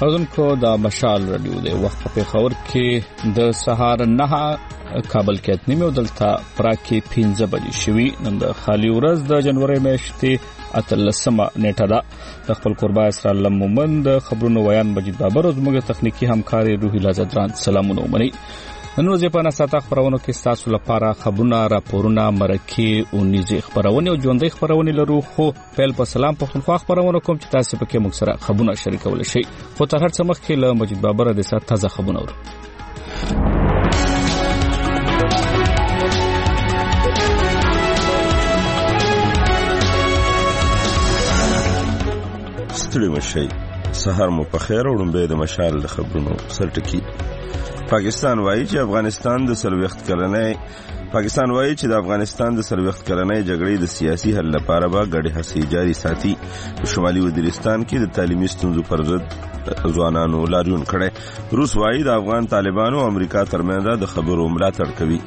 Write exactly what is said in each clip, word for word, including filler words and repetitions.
اوردونکو د مشال رادیو د وخت په خبر کې د سهار نه کابل کې اتنیمه دلته پراکي پنځه بجې شوي نن د خالي ورځ د جنوري میاشتې اتلسمه نیټه ده د خپل قربا اسرار لمومند خبرونو ویان مجید بابر او زموږ تخنیکی همکاري روحي لازدران سلامونه ومني نن ورځې په ناساته خبرونو کې تاسو لپاره خبرونه راپورونه مرکه او نيزي خبرونه او ژوندۍ خبرونه لرو خو پیل په سلام پښتونخوا خبرونه کوم چې تاسو پکې موږ سره خبرونه شریکول شي خو تر هر څه مخکې له مجید بابر د سات تازه خبرونه ورو ستړي مشي سحر مو په خیر او لمبه د مشال خبرونو سرټکی پاکستان وایي چې افغانستان د سلويخت کلنۍ پاکستان وایي چې د افغانستان د سلويخت کلنۍ جګړې د سیاسي حل لپاره به ګډې هڅې جاري ساتي په شمالي وزیرستان کې د تعلیمي ستونزو پر ضد ځوانانو لاریون کړي روس وایي د افغان طالبانو او امریکا ترمنځ د خبرو ملاتړ کوي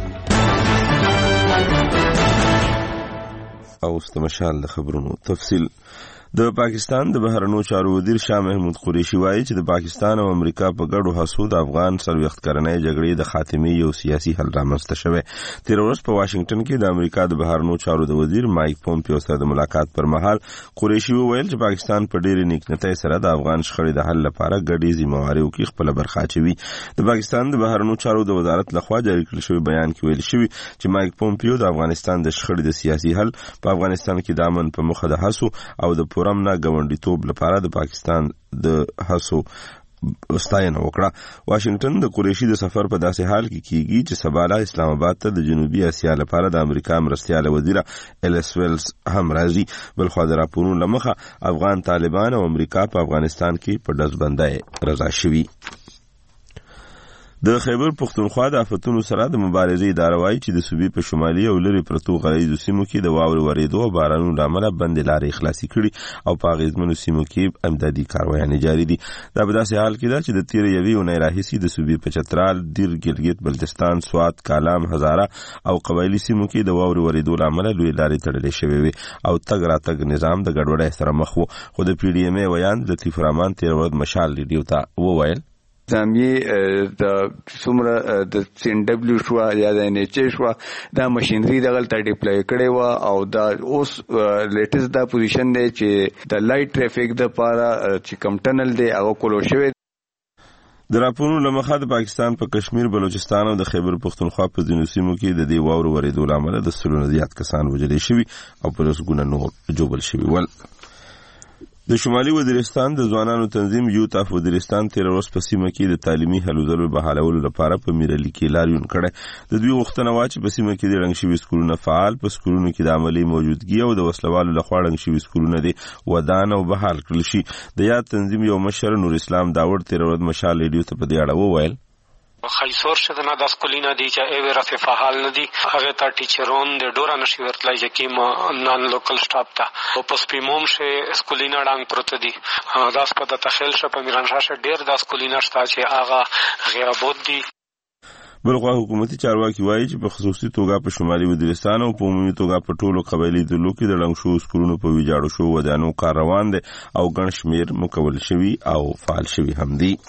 او استمشال د خبرونو تفصیل د پاکستان د بهرنیو چارو وزیر شاه محمود قریشي وایي چې د پاکستان او امریکا په ګډو هڅو د افغان سلويخت کلنۍ جګړې د خاتمې یو سیاسي حل رامنځته شوی تیر ورځ په واشنگټن کې د امریکا د بهرنیو چارو د وزیر مایک پومپیو سره د ملاقات پر مهال قریشي وویل چې پاکستان په ډېر نیکنتۍ سره د افغان شخړې د حل لپاره ګډې ذمہواریو کې خپل برخه اچوي د پاکستان د بهرنیو چارو د وزارت لخوا جاری کړل شوی بیان کې ویل شوی چې مایک پومپیو د افغانستان د شخړې د سیاسي حل په افغانستان کې د امن په مخه د هڅو او د پرم نه ګوندیتوب لپاره د پاکستان د هڅو ستاینه وکړه واشنگټن د قریشي د سفر په داسې حال کې کیږي چې سباله اسلام آباد ته د جنوبي اسیا لپاره د امریکا مرستياله وزیر الیس ویلز هم راځي بل خو د راپورونو لمخه افغان طالبان او امریکا په افغانستان کې په دزبندۍ رضا شوي د خیبر پښتونخوا د آفتونو سره د مبارزې اداره وايي چې د صوبې په شمالي او لری پرتو غریزو سیمو کې د واورې ورېدو او بارانونو لامل بند لارې خلاصي کړي او په غیزمنو سیمو کې امدادي کاروایي جاري دي دا په داسې حال کې ده چې د تیر یوې اونۍ راهیسې د صوبې په چترال دیر ګلګت بلتستان سوات کالام هزاره او قبایلی سیمو کې د واورې ورېدو لامل لوی لارې تړلې شوې وي او تګ راتګ نظام د ګډوډۍ سره مخ وو خو د پی ډی ایم ای ویان لطیف رحمان تیر ورځ مشال ریډیو ته وویل زمي د څومره د سین ډبلیو شو یا د ان ایچ شو دا ماشينري دغلته ډیپلای کړي و او دا اوس لیټیسټ دا پوزیشن دی چې د لایټ ټریفیک د پاره چې کم ټنل دی هغه کولو شوی د راپورونو لمخه د پاکستان په کشمیر بلوچستان او د خیبر پښتونخوا په ځینو سیمو کې د دې واورو ورېدو لامل د سلونو زیات کسان وژل شوي او په لسګونه نور جوړل شوي ول د شمالي وزیرستان د ځوانانو تنظیم یوت اف وزیرستان تیر ورځ په سیمه کې د تعلیمي حلولو بحالولو لپاره په میرلی کې لاریون کړي د دوی غوښتنه وا چې په سیمه کې د رنګ شوي سکولونه فعال په سکولونو کې د عملی موجودګي او د وسلوالو لخوا رنګ شوي سکولونه دي ودان او بحال کړل شي د یاد تنظیم یو مشر نور اسلام داوود تیر ورځ مشال ریډیو ته په دې اړه وویل خیسور شده نه د سکولینا دی چې ایوه رفع فعال نه دي هغه ته ټیچرون د ډورا نشي ورتلای چې کیم نان لوکل سټاپ ته او پس پیموم شه سکولینا ډنګ پروت دي داس په د تخیل شه په میرانشاه شه ډیر د سکولینا شته چې هغه غیر بود دي بلخوا حکومتي چارواکي وایي چې په خصوصي توګه په شمالي وزیرستان او په عمومي توګه په ټولو قبایلی ډلو کې د رنګ شو سکولونو په ویجاړو شو ودانو کار روان دي او ګڼ شمیر مکول شوي او فعال شوي هم دي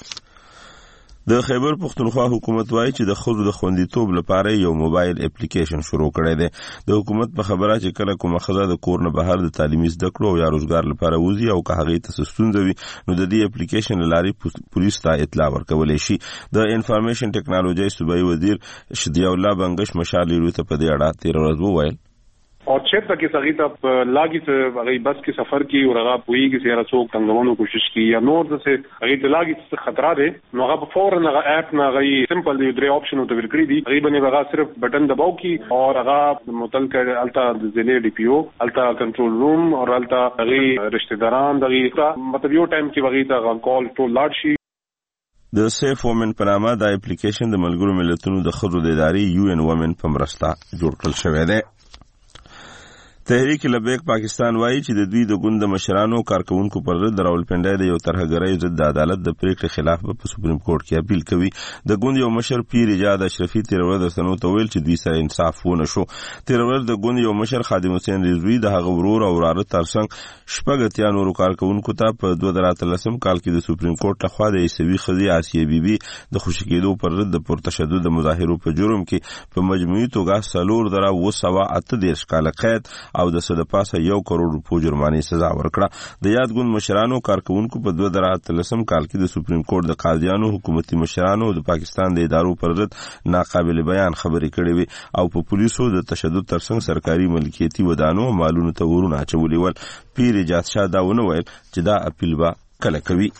د خیبر پښتونخوا حکومت وایي چې د خود د خوندیتوب لپاره یو موبایل اپلیکیشن شروع کړی دی د حکومت په خبره چې کله کومه ښځه د کور نه بهر د تعلیمي زده کړو او یا روزګار لپاره وځي او که هغې ته ستونزه وي نو د دې اپلیکیشن له لارې پولیس ته اطلاع ورکولی شي د انفارمیشن ټیکنالوژي صوبایي وزیر شدیه الله بنګش مشال ریډیو ته په دې اړه تیر ورځ وویل اور چیرته کې سغی ته لاګي ته هغه بس کې سفر کی او هغه پوي کې سره څوک څنګهونو کوشش کی یا نور څه هغه ته لاګي څه خطر ده نو هغه فورا هغه اپ نه هغه سمپل دی درې اپشن او ورکړي دي هغه باندې هغه صرف بٹن دباو کی اور هغه متعلق التا ضلع ډي پی او التا کنټرول روم اور التا هغه رشتہ داران دغه مطلب یو ټایم کې هغه ته کال ټول لاړ شي د سیف وومن په نامه د اپلیکیشن د ملګرو ملتونو د ښځو د ادارې یو ان وومن په مرسته جوړ کړل شوی دی تحریک لبیک پاکستان وایي چې د دوی د ګوند مشرانو کارکونکو پر ضد راولپنډۍ د یو ترهګرۍ ضد د عدالت د پریکړې خلاف په سپریم کورټ کې اپیل کوي. د ګوند یو مشر پیر ایجاد اشرفي تیر ورځ د سنو ته ویل چې دوی سره انصاف ونه شو. تیر ورځ د ګوند یو مشر خادم حسین رضوی د هغه ورور او وراره ترڅنګ شپږ اتیا نورو کارکونکو ته په دوه زره اتلسم کال کې د سپریم کورټ لخوا د عیسوي ښځې آسیه بیبي د خوشي کېدو پر ضد د پرتشدد د مظاهرو په جرم کې په مجموعي توګه څلور زره اوه سوه اته دېرش کاله قید او د څه د پاسه یو کروڑ روپو جرمانې سزا ورکړه. د یاد ګوند مشرانو کارکونکو په دوه زره اتلسم کال کې د سپریم کورټ د قاضیانو، حکومتي مشرانو او د پاکستان د ادارو پر ضد ناقابل بیان خبرې کړې وي او په پولیسو د تشدد ترڅنګ سرکاري ملکیتي ودانو مالونو ته ورونه اچولي ول. پیر ایجاد شاه دا ونه ویل چې دا اپیل به کله کوي.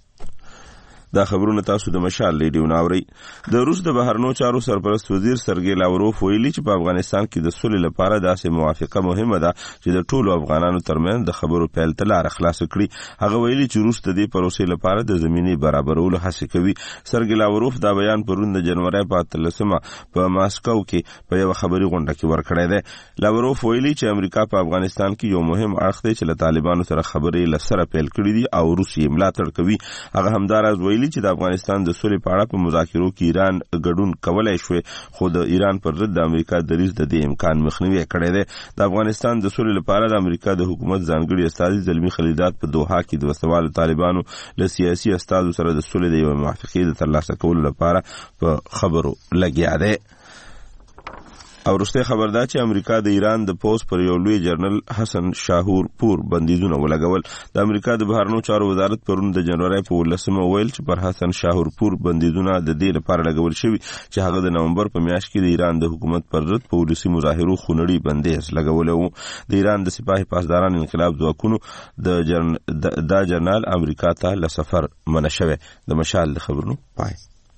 دا خبرونه تاسو د مشال ریډیو ناوري. د روس د بهرنیو چارو سرپرست وزیر سرګی لاوروف ویلي چې په افغانستان کې د سولې لپاره داسې موافقه مهمه ده چې د ټولو افغانانو ترمنځ د خبرو پیل ته لار خلاص کړي. هغه ویلي چې روس د دې پروسې لپاره د زمینې برابرولو هڅه کوي. سرګی لاوروف دا بیان پرون د جنوري په اتلسمه په ماسکو کې په یو خبري غونډه کې ورکړی دی. لاوروف ویلي چې امریکا په افغانستان کې یو مهم اړخ دی چې له طالبانو سره خبرې لسره پیل کړي دي او روس یې ملاتړ کوي. هغه همداراز ویلي چې د افغانستان د سولې په اړه په مذاکرو کې ایران ګډون کولای شوی خو د ایران پر ضد د امریکا دریځ د دې امکان مخنیوي کړی دی. د افغانستان د سولې لپاره د امریکا د حکومت ځانګړي استازي زلمی خلیلزاد په دوحه کې د وسوالو طالبانو له سیاسي استازو سره د سولې د یو موافقې د ترلاسه کولو لپاره په خبرو لګیا دی. او وروستۍ خبر دا چې امریکا د ایران د پوز پر یو لوی جنرال حسن شاهور پور بندیزونه ولګول. د امریکا د بهرنیو چارو وزارت پرون د جنوري په ولسمه ویل چې پر حسن شاهور پور بندیزونه د دې لپاره لګول شوي چې هغه د نومبر په میاشت کې د ایران د حکومت پر ضد په ولسي مظاهرو خونړي بندیز لګولی و. د ایران د سپاهي پاسداران انقلاب ځواکونو د جرن... دا جنرال امریکا ته له سفر منع شوی. د مشال خبرونو پای.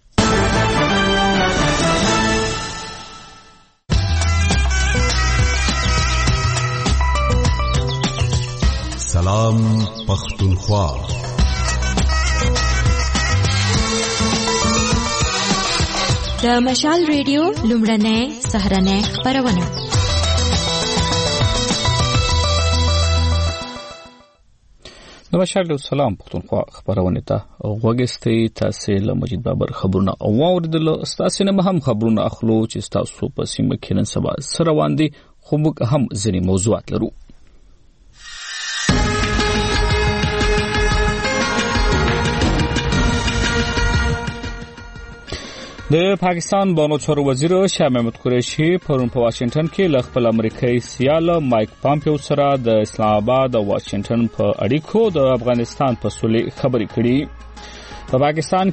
سلام پختونخوا. د مشال ریډیو لومړنۍ سهرنۍ خبرونه. د مشال ریډیو سلام پختونخوا خبرونه ته غوږستئ. تاسو له مجید بابر خبرونه او اوریدل. تاسو نه هم خبرونه اخلو چې تاسو په سیمه کې نن سبا سره روان دي خو موږ هم ځینې موضوعات لرو. د پاکستان بانو چارو وزیر شاه محمود قریشي پرون په واشنگټن کې له خپل امریکایي سیال مایک پامپیو سره د اسلام آباد او واشنگټن په اړیکو د افغانستان په سولې خبرې کړي. په پاکستان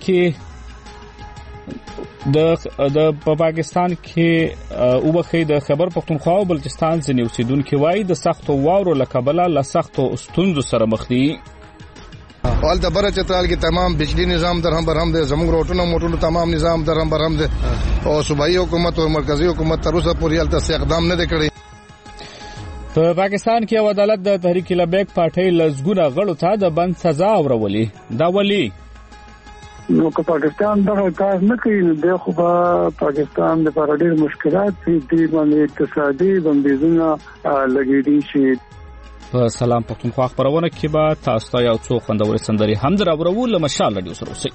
کې د د په پاکستان کې اوبخې د خبر پختونخوا او بلوچستان ځینې اوسیدونکو وایي د سختو واورو له کبله له سختو ستونزو سره مخ دي. حال د بره چترال کې تمام بجلی نظام در هم برهم دي. زموږ روټونو موټونو تمام نظام در هم برهم دي او صوبایي حکومت او مرکزی حکومت تر اوسه پورې هلته څه اقدام نه دی کړی. په پاکستان کې عدالت د تحریک لبیک پارټۍ لزګونه غړو ته د بند سزا اورولي. دا ولي نو که پاکستان دغه کار نه کوي نو بیا خو به پاکستان د لپاره ډېر مشکلات دي. باندې اقتصادي بندیزونه لګېدي شي. په سلام پختونخوا خبرونه کې به تاسو ته یو څو خوندورې سندرې هم دراوړو. له مشال رادیو سره اوسئ.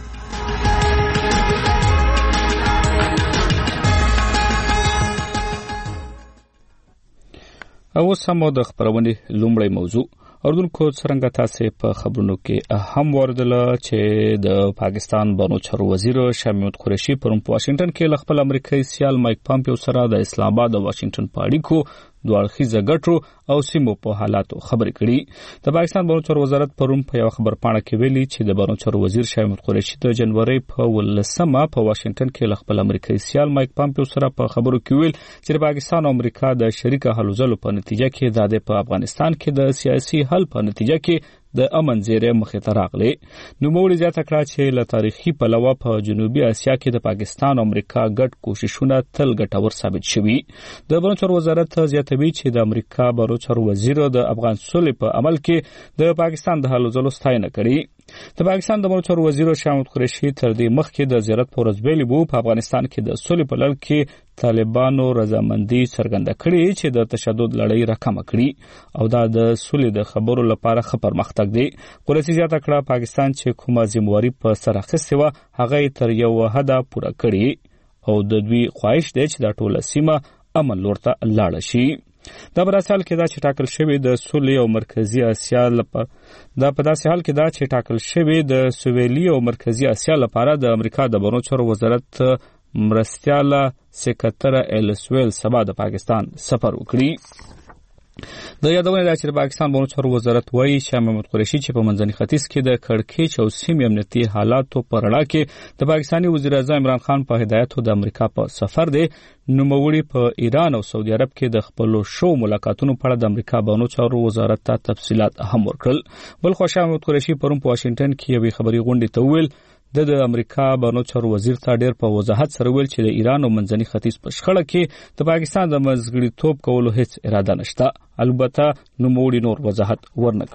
اوس هم د خبرونې لومړی موضوع اردوونکو څرنګه تاسو په خبرونو کې هم وردل چې د پاکستان بانو چارو وزیر شاه محمود قریشي پرون په واشنگټن کې له خپل امریکایي سیال مایک پامپیو سره د اسلام آباد او واشنگټن په اړیکو دوه اړخیزه ګټو او سیمو په حالاتو خبرې کړي. د پاکستان بانو چارو وزارت پرون په یو خبرپاڼه کې ویلي چې د بانو چارو وزیر شاه محمود قریشي د جنوري په ولسمه په واشنگټن کې له خپل امریکایي سیال مایک پامپیو سره په خبرو کې ویل چې د پاکستان او امریکا د شریک حل زلو په نتیجه کې د په افغانستان کې د سیاسي حل په نتیجه کې د امن زیری مخې ته راغلی. نو موږ زیاته کړه چې له تاریخي پلوه په جنوبي اسیا کې د پاکستان او امریکا ګډ کوششونه تل ګټور ثابت شوي. د بانو چارو وزارت زیاتوي چې د امریکا بانو چارو وزیر د افغان سولې په عمل کې د پاکستان د هلو ځلو ستاینه کړې. د پاکستان د امور وزیر شاه محمود قریشي تر دې مخکې د زیارت په ورځ ویلي وو په افغانستان کې د سولې په لړ کې طالبانو رضامندي څرګنده کړې چې د تشدد لړۍ راکمه کړي او دا د سولې د خبرو لپاره ښه پرمختګ دی. قریشي زیاته کړه پاکستان چې کومه ذمہواري په سر اخیستې وه هغه تر یو حده پوره کړي او د دوی خواهش دی چې دا ټوله سیمه امن لور ته لاړه شي. دا په داسې حال کې دا چې ټاکل شوی د سولې او مرکزی اسیا لپاره دا په داسې حال کې دا چې ټاکل شوی د سویلي او مرکزی اسیا لپاره د امریکا د بهرنیو چارو وزارت مرستیاله سکرټر ایلسویل سبا د پاکستان سفر وکړي. د یادونه ده چې د پاکستان بهرنیو چارو وزارت وایي شاه محمود قریشي چې په منځني ختیځ کې د کړکېچ او سیمې امنیتي حالاتو په رڼا کې د پاکستاني وزیر اعظم عمران خان په هدایت د امریکا په سفر دی. نوموړي په ایران او سعودي عرب کې د خپلو شو ملاقاتونو په اړه د امریکا بهرنیو چارو وزارت ته تفصيلات هم ورکړل. بل خو شاه محمود قریشي پرون په واشنگټن کې یوې خبري غونډې ته وویل د د امریکا بهرنیو چارو وزیر ته ډېر په وضاحت سره ویل چې د ایران او منځني ختیځ په شخړه کې د پاکستان د منځګړیتوب کولو هیڅ اراده نشته. البته نوموړي نور وضاحت ورنه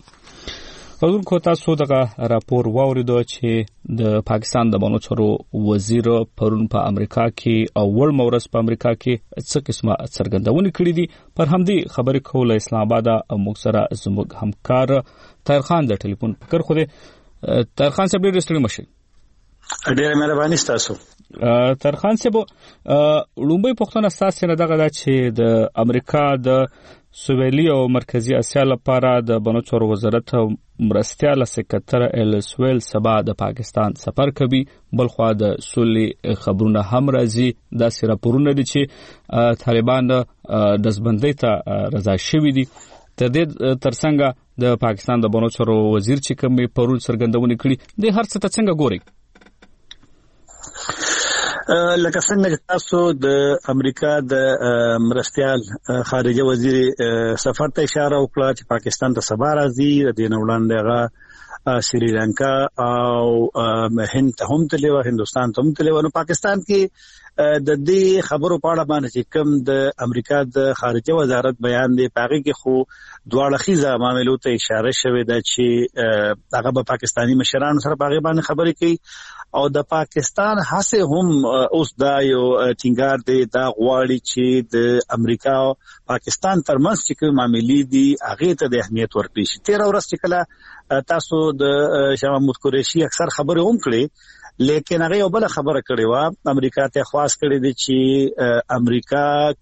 کړ. اوس تاسو دغه راپور واوریدو چې د پاکستان د بهرنیو چارو وزیر پرون په امریکا کې او ول مورس په امریکا کې څه قسمه څرګندونې کړې دي. پر همدې خبرې کوله اسلام آباد او مکسره زموږ همکار طاهر خان د ټلیفون فکر خو دې طاهر خان صاحب ډېر ستړي مشه. ډېر مهرباني تاسو. طاهر خان صاحب لومبي پښتون اساس نه دغه چې د امریکا د سویلي او مرکزی اسیا لپاره د بهرنیو چارو وزارت مرستیاله سکرټر ایلسویل سبا د پاکستان سفر کوي. بل خو د سولې خبرونه هم راځي. دا سره راپورونه دي چې طالبان د دزبندۍ ته رضا شوي دي. تر دې ترڅنګ د پاکستان د بهرنیو چارو وزیر چې کوم پرون څرګندونه کړي د هر څه ته څنګه ګوري؟ لکه څنګه تاسو د امریکا د مرستیال خارجه وزیر سفر ته اشاره وکړه چې پاکستان ته سبا راځي. د دې نه وړاندې هغه سریلانکا او هند ته هم تللی و، هندوستان ته هم تللی و. نو پاکستان کې د دې خبرو په اړه باندې چې کوم د امریکا د خارجه وزارت بیان دی پاغي کې خو دواړه خيزه معاملو ته اشاره شوې ده چې هغه په پاکستانی مشرانو سره پاغي باندې خبرې کوي او د پاکستان هڅه هم اوس دا یو ټینګار دی دا غواړي چې د امریکا او پاکستان ترمنځ چې کوم معاملې دي هغه ته د اهمیت ورکړي شي. تیر ورځ چې کله تاسو د شاه محمود قریشي اکثر خبرې هم کړې لیکن هغه یو بل خبره کړې و امریکا ته خواص کړې دي چې امریکا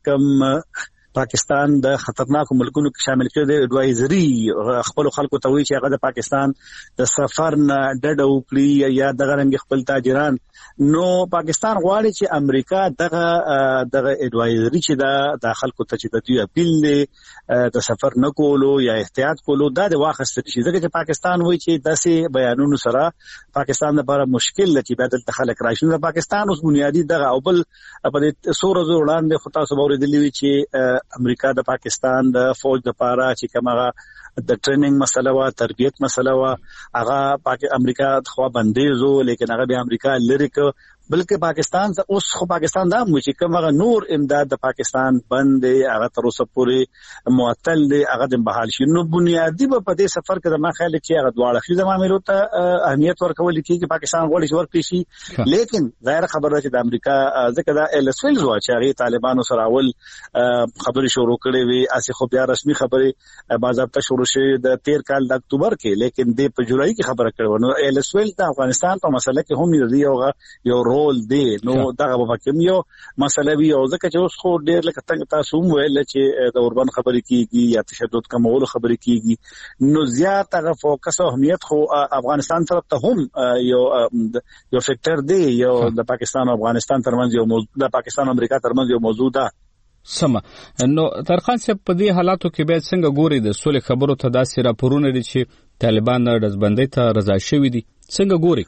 کم پاکستان د خطرناکو ملکونو کې شامل کړي د اډوایزري خپل خلکو ته وایي چې هغه د پاکستان د سفر نه ډډه وکړي یا دغه رنګ خپل تاجران. نو پاکستان غواړي چې امریکا دغه دغه اډوایزري چې د داخل کو ته چې د دوی اپیل دی د سفر نه کولو یا احتیاط کولو دا د واخستل شي ځکه چې پاکستان وایي چې داسې بیانونو سره پاکستان لپاره مشکل لکه بدل تخلق راشي. نو پاکستان اوس بنیادی دغه او بل په دې سور زور وړاندې خطا سبور دي چې امریکا د پاکستان د فوج د پاره چې کومه د ټریننګ مسله وا تربیت مسله وا هغه امریکا خو بندیزو لیکن هغه به امریکا لریک بلکې پاکستان ته اوس خو پاکستان دا مو چې کومه نور امداد د پاکستان بند هغه تر اوسه پورې معطل دی هغه د بحال شي. نو بنیادی په دې سفر کې د ما خیال کې هغه دواړه خې د معاملو ته اهمیت ورکول کیږي پاکستان غوړي چې ورکړي شي. لیکن ظاهر خبره چې د امریکا ځکه دا ایلسویل زوا چې هغه طالبانو سره اول خبرې شروع کړې وي اسی خو بیا رسمي خبرې باضابطه شروع شوه د تیر کال د اکتوبر کې لیکن د په جولای کې خبره کړو. نو ایلسویل د افغانستان په مسله کې هم یو یو رول دی. نو دغه په کوم یو مسله وی او ځکه چې اوس خو ډېر لکه څنګه تاسو هم ویل چې د اوربن خبرې کیږي یا تشدد کمولو خبرې کیږي نو زیات هغه فوکس او اهمیت خو افغانستان طرف ته هم یو یو فیکټر دی یو د پاکستان او افغانستان ترمنځ یو موضوع د پاکستان او امریکا ترمنځ یو موضوع ده. سم نو ترخان صاحب په دې حالاتو کې به څنګه ګوري د سولې خبرو ته داسې راپورونه دي چې طالبان د دزبندۍ ته رضا شوي دي څنګه ګوري؟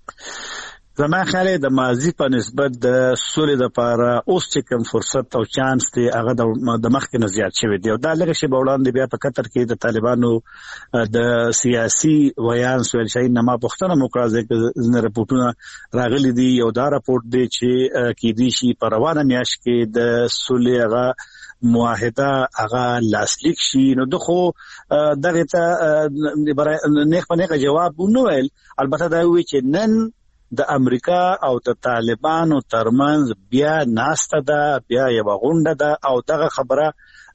زما خیال د ماضی په نسبت د سولې لپاره اوس چې کوم فرصت او چانس دی هغه د مخکې نه زیات شوی دی او دا لږ شی وړاندې بیا په قطر کې د طالبانو د سیاسي ویان سویل شي نه ما پښتنه موکړه ځنه راپورټونه راغلي دي یو دا راپورټ دی چې کې دي شي په روانه میاشت کې د سولې هغه معاهده هغه لاسلیک شي نو دغه دغه ته نیک په نیک جواب نو ویل. البته دا وی چې نن د امریکا او د طالبانو ترمنځ بیا ناسته ده، بیا یو غونډه ده او دغه خبره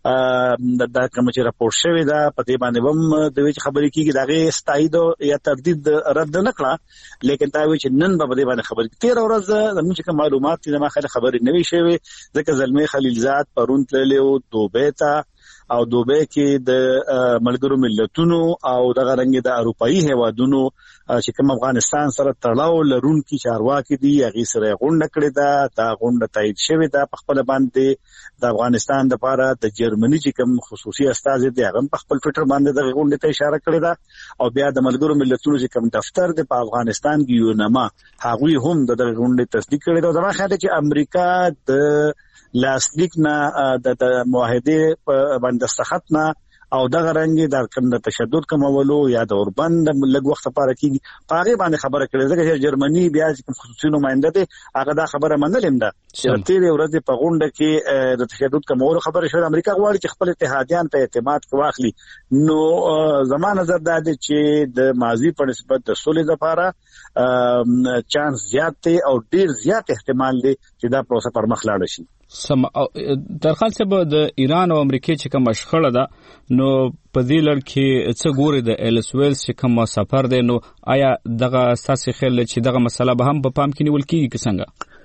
دا کوم چې راپور شوی دا په دې باندې هم د وی خبرې کیږي دغه ستایید یا تردید رد نه کړه، لیکن دا وی چې نن په دې باندې خبرې تیر ورځ زموږ چې معلومات دي ما خله خبرې نوي شوی ځکه زلمی خلیلزاد پرون تللی او دوبه ته او دوبه کې د ملګرو ملتونو او دغه رنګ د اروپאי هوادونو چې کوم افغانستان سره تړاو لرونکي چارواکي دي هغه سره غونډه کړې ده. دا غونډه تایید شوې ده په خپل باندې د افغانستان لپاره د جرمني چې کوم خصوصي استازي دي هغه په خپل ټویټر باندې د غونډې ته اشاره کړې ده او بیا د ملګرو ملتونو چې کوم دفتر دی په افغانستان کې یو نما هغه هم د غونډې تصدیق کړې ده. دا خاطر چې امریکا د لاسلیک نه د معاهده په باندې دستخط نه او دغه رنګ د کوم د تشدد کومولو یا د اوربند لږ وخت لپاره کیږي پاره باندې خبره کړې ده چې جرمني بیا چې خصوصي نماینده دي هغه دا خبره منلم ده چې تیر ورځ په غونډه کې د تشدد کومولو خبره شوه. امریکا غواړي چې خپل اتحادیان په اعتماد کې واخلي. نو زما نظر دا دی چې د ماضي په نسبت د صلح لپاره چانس زیات دی او ډیر زیات احتمال دی چې دا پروسه پر مخ لاړ شي. سم در خال څه به د ایران او امریکای چې کوم مشخړه ده نو په دې لړ کې څه ګوري د ایلس ویلز چې کوم سفر دی نو آیا دغه اساسي خل چې دغه مسله به هم په پام کې نیول کیږي که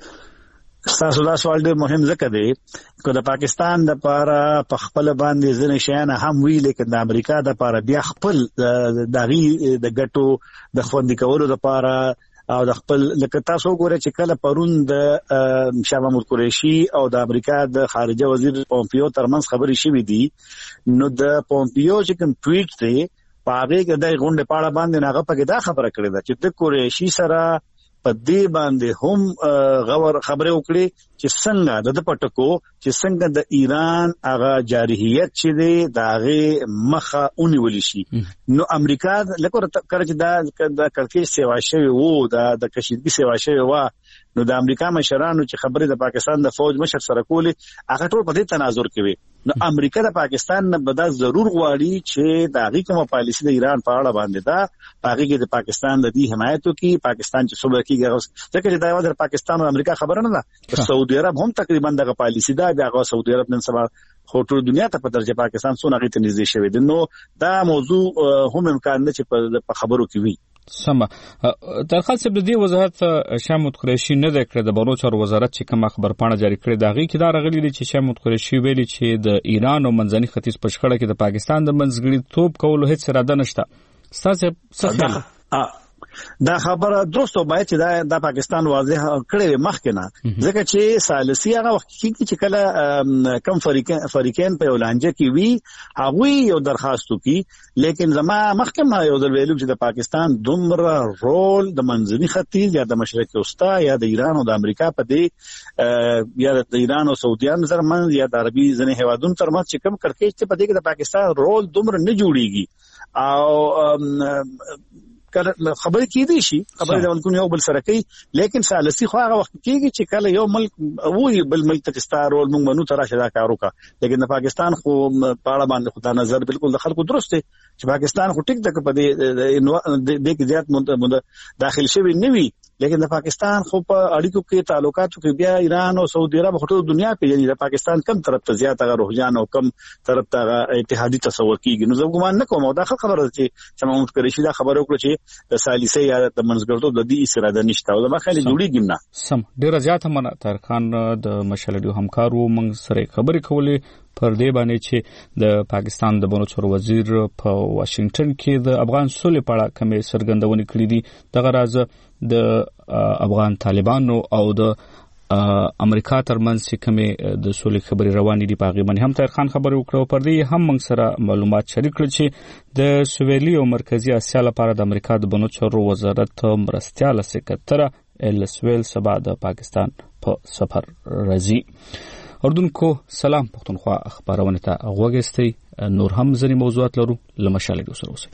څنګه؟ تاسو دا سوال ډېر مهم ځکه دی چې د پاکستان د لپاره په خپل باندې ځنې شیان هم وی لیکن د امریکا د لپاره بیا خپل دغه د ګټو د خوندي کولو لپاره او د خپل لکه تاسو ګورئ چې کله پرون د شاه محمود قریشي او د امریکا د خارجه وزیر پومپیو ترمنځ خبرې شوې دي نو د پومپیو چې کوم ټویټ دی په هغه کې د غونډې پاړه باندې هغه پکې دا خبره کړې ده چې د قریشي سره په دې باندې هم غور خبره وکړي چې څنګه د پټکو چې څنګه د ایران هغه جارحیت چې دی دا هغه مخه اونول شي. نو امریکا لکه کړه چې دا د کړکېچ سیوا شوی وو دا د کشیدګي سیوا شوی وو نو د امریکا مشرانو چې خبره د پاکستان د فوج مشر سره کولې هغه ټول په دې تناظر کې وي. نو امریکا د پاکستان نه بدا ضرور غواړي چې د هغه کومه پالیسي د ایران په اړه باندې دا هغه کې د پاکستان د دې حمایت کوي. پاکستان چې صوبه کېږي ځکه چې دا یو د پاکستان او امریکا خبره نه ده. سعودي عرب هم تقریبا دغه پالیسي دا هغه سعودي عرب نن سبا خو ټول دنیا ته په درجه پاکستان څونه غیته نږدې شوی دی. نو دا موضوع هم امکان نه چې په خبرو کې وي. سم در خاص د دې وضاحت شاه محمود قریشي نه د کړ د بانو چار وزارت چې کوم خبر پاڼه جاری کړې دا غي کې دا رغلي دي چې شاه محمود قریشي ویلي چې د ایران او منځني ختیځ په شخړه کې د پاکستان د منځګړي توپ کولو هیڅ اراده نشته. ستاسو څه دا خبره درسته باید چې دا د پاکستان واضح کړي مخکې نه ځکه چې سالسي هغه وخت کې چې کله کم فریقین فریقین په ولانجه کې وی هغه یو درخواست وکي لیکن زما مخکې یو د ویلو چې د پاکستان دومره رول د منځني ختیځ یا د مشرق وسطا یا د ایران او د امریکا په دې یا د ایران او سعودیان ترمنځ یا د عربي ځنې هیوادونو ترمنځ چې کم کړکېچ ته په دې کې د پاکستان رول دومره نه جوړیږي او خبرې کېدې شي خبرې د ملکونو یو بل سره کوي لیکن سالسي خو هغه وخت کېږي چې کله یو ملک وایي بل ملک ته ستار رول موږ منو تر راشه دا کار وکړه لیکن د پاکستان خو په اړه باندې خو دا نظر بالکل د خلکو درست دی چې پاکستان خو ټیک ده په دې د کې زیات داخل شوی نه وي لیکن د پاکستان خو په اړیکو کې تعلقاتو کې بیا ایران او سعودي عرب ټول دنیا په یعنی د پاکستان کم طرف ته زیات هغه روحاني او کم طرف ته اتحادي تصور کیږي. نو زه ګمان نه کوم دا خبره ده چې محمود قریشي دا خبره وکړه چې د سالسي یا د منځګړتوب د دې اراده نشته او دا خالي جوړیږي نه. سم ډیر زیات منه ترخان د مشالډیو همکارو موږ سره خبرې کولې پر دې باندې چې د پاکستان د بانو چارو وزیر په واشنگټن کې د افغان صلح په اړه کومې سرګندونې کړې دي دغه راز د افغان طالبانو او د امریکا ترمنځ چې کومې د صلح خبرې روانې دي په هغه باندې هم طاهر خان خبرې وکړه پر دې هم موږ سره معلومات شریک کړل چې د سویلي او مرکزی اسیا لپاره د امریکا د بانو چارو وزارت مرستیال سکرټر ایلس ویلز سبا د پاکستان په سفر راځي. اردوونکو سلام پښتونخوا خبرونه ته غوږی نور هم ځینې موضوعات لرو لمشال سره اوسئ.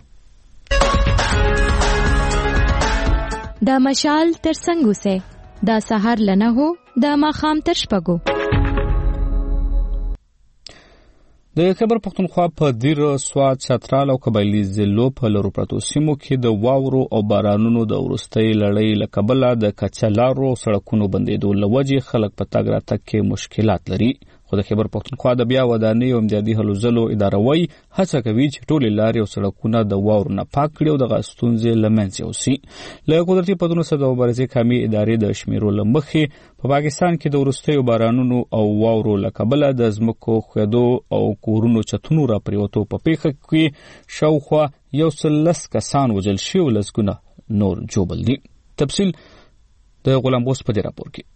دا مشال تر څنګه اوسئ دا سحر لنه هو دا ماخام تر شپږو. د خیبر پختونخوا په دیر سواد چترال او قبایلی ضلعو په لرو پرتو سیمو کې د واورو او بارانونو د وروستۍ لړۍ له کبله د کچلارو سړکونو بندېدو له وجې خلک په تګ راتګ کې مشکلات لري. خو د خیبر پختونخوا د بیا ودانۍ او امدادي هلو ځلو اداره وایي هڅه کوي چې ټولې لارې او سړکونه د واورو نه پاک کړي او دغه ستونزې له منځه یوسي. له قدرتي پدونو سره د مبارزې قومي ادارې د شمیرو له مخې په پاکستان کې د وروستیو بارانونو او واورو له کبله د ځمکو ښویېدو او کورونو چتونو را پریوتو په پیښه کې شاوخوا یو سل لس کسان وژل شوي او لسګونه نور ژوبل دي. تفصیل د غلام بوس په دې راپور کې.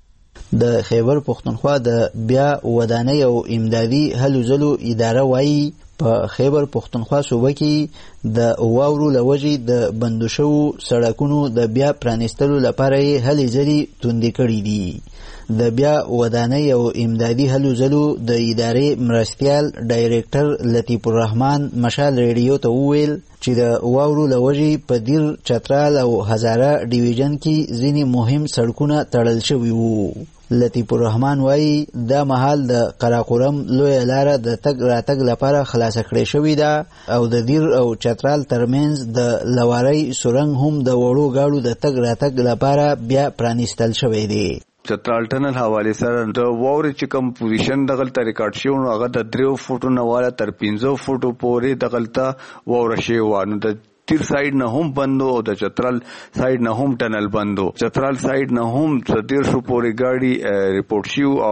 د خیبر پختونخوا د بیا ودانۍ او امدادي هلو ځلو اداره وایي په خیبر پختونخوا صوبه کې د واورو له وجې د بندو شوو سړکونو د بیا پرانیستلو لپاره یې هلې ځلې توندې کړي دي. د بیا ودانۍ او امدادي هلو ځلو د ادارې مرستیال ډایرکټر لطیف الرحمن مشال ریډیو ته وویل چې د واورو له وجې په دیر چترال او هزاره ډیویژن کې ځینې مهم سړکونه تړل شوي وو. لطیف الرحمن وایي دا مهال د قراقرم لویه لاره د تګ راتګ لپاره خلاصه کړې شوې ده او د دیر او چترال ترمنځ د لوارۍ سورنګ هم د وړو گاډو د تګ راتګ لپاره بیا پرانیستل شوی دی. چترال ټنل حواله سره د واوري چې کوم پوزیشن دغلته ریکارډ شوی نو هغه د درې فوټو نه والا تر پنځه فوټو پورې دغلته واور شوی و. نو د تیر سایډ نه هم بندو او د چترال سایډ نه هم ټنل بندو. چترال سایډ نه هم ستیر شو پورې گاډي ریپورت شو او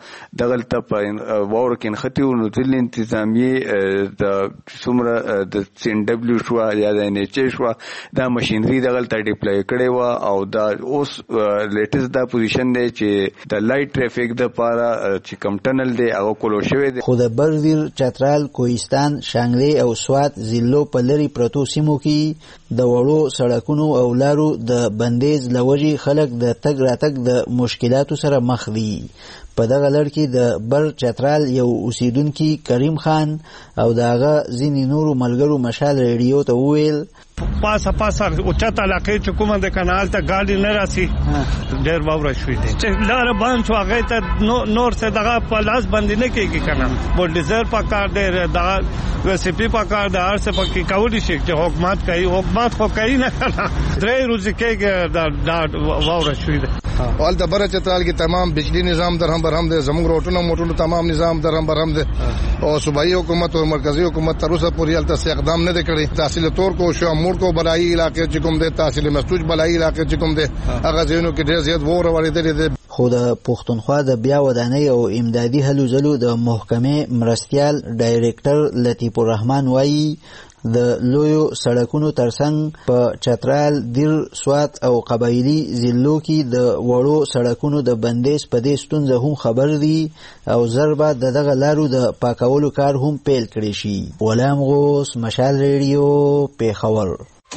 دغلته په واور کې نختی نو ځل انتظامیه د څومره د سین ډبلیو شو یا د ان ایچ شو دا ماشينري دغلته ډیپلای کړي و او دا اوس لیټیسټ دا پوزیشن دی چې د لایټ ټریفیک د پاره چې کم ټنل دی هغه کولو شوی دی. خو د بردیر چترال کوهستان شانګلې او سوات ضلعو په لري پرتو سیمو کې د وړو سړکونو او لارو د بندیز لوجې خلک د تګ راتګ د مشکلاتو سره مخ دي. په دغه لړ کې د بر چترال یو اوسیدونکي کریم خان او دغه ځینې نورو ملګرو مشال ریډیو ته وویل پاسه پاسه اوچت علاقې چې کومه د کانال ته ګاډي نه راسي ډېر واوره شوې دي چې لاره بند شو هغې ته نور څه دغه په لاس باندې نه کېږي که نه بولډیزر پکار دی دغه ریسیپي پکار دی هر څه پکې کولی شي چې حکومت کوي حکومت خو کوي نه که نه درې ورځې کېږي دا واوره شوې ده. هلته بره چترال کې تمام بجلی نظام در هم برهم دی زموږ روټونه موټونو تمام نظام در هم برهم دی او صوبایي حکومت او مرکزی حکومت تر اوسه پورې هلته څه اقدام نه دی کړی. تحصیل طور کو شو موږ کو بلایي علاقې چې کوم دی تحصیل مستوج بلایي علاقې چې کوم دی هغه ځینو کې ډېر زیات وور ورېدلې دی. خو د پختونخوا د بیا ودانۍ او امدادي هلو ځلو د محکمې مرستیال ډایرکټر لطیف الرحمن وایي د لویو سړکونو ترڅنګ په چترال دیر سوات او قبایلی ضلعو کې د وړو سړکونو د بندیز په دې ستونزه هم خبر دي او زر به د دغه لارو د پاکولو کار هم پیل کړی شي. غلام غوث مشال ریډیو پیښور.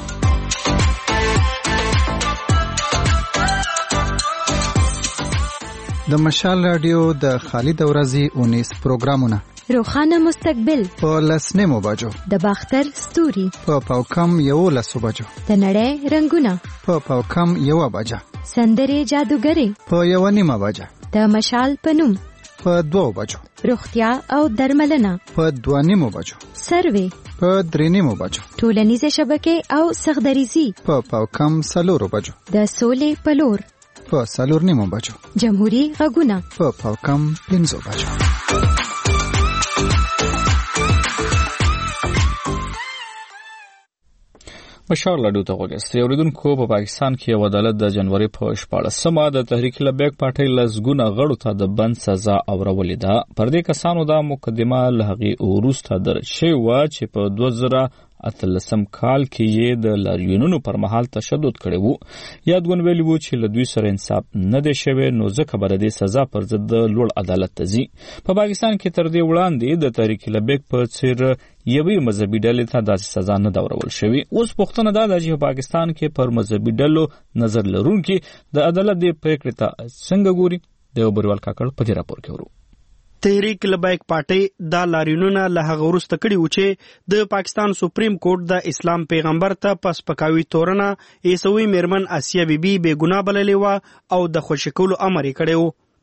د مشال رادیو د خالد اورازي اونیس پروګرامونه روخانه مستقبل په لسنیمو بجو د باختر ستوري په پاوکم یو لسو بجو د نړۍ رنگونه په پاوکم یو بجه سندري جادوګری په یو نیمه بجه د مشال پنوم په دوه بجو روغتیا او درملنه په دوه نیمو بجو سروي په درې نیمو بجو ټولنیزه شبکې او سخدریزي په پاوکم سلورو بجو د سولې پلور په سلور نیمو بجو جمهوریت غږونه په پاوکم پنځو بجو. بشار لاډو ته وګورئ اوریدونکو په پاکستان کې یو عدالت د جنوري په شپاړسمه د تحریک لبیک پارټۍ لسګونه غړو ته د بند سزا اورولې ده. پر دې کسانو دا مقدمه له هغې وروسته درج شوې وه چې په دوه زره اتلسم کال کې یې د لاریونونو پر مهال تشدد کړی وو. یادګون ویلي وو چې له دوی سره انصاف نه دی شوی نو ځکه به د دې سزا پر ضد د لوړ عدالت ته ځي. په پاکستان کې تر دې وړاندې د تحریک لبیک په څېر یوې مذهبي ډلې ته داسې سزا نه ده ورول شوې. اوس پوښتنه دا ده چې په پاکستان کې پر مذهبي ډلو نظر لرونکي د عدالت دې پرېکړې ته څنګه ګوري؟ د بریوال کاکړ په دې راپور کې ورو. تحریک لبیک پارټۍ دا لاریونونه له هغه وروسته کړي وو چې د پاکستان سپریم کورټ د اسلام پیغمبر ته په سپکاوي تورنه عیسوي میرمن اسیا بیبي بې ګناه بللې وه او د خوشي کولو امر یې کړی و.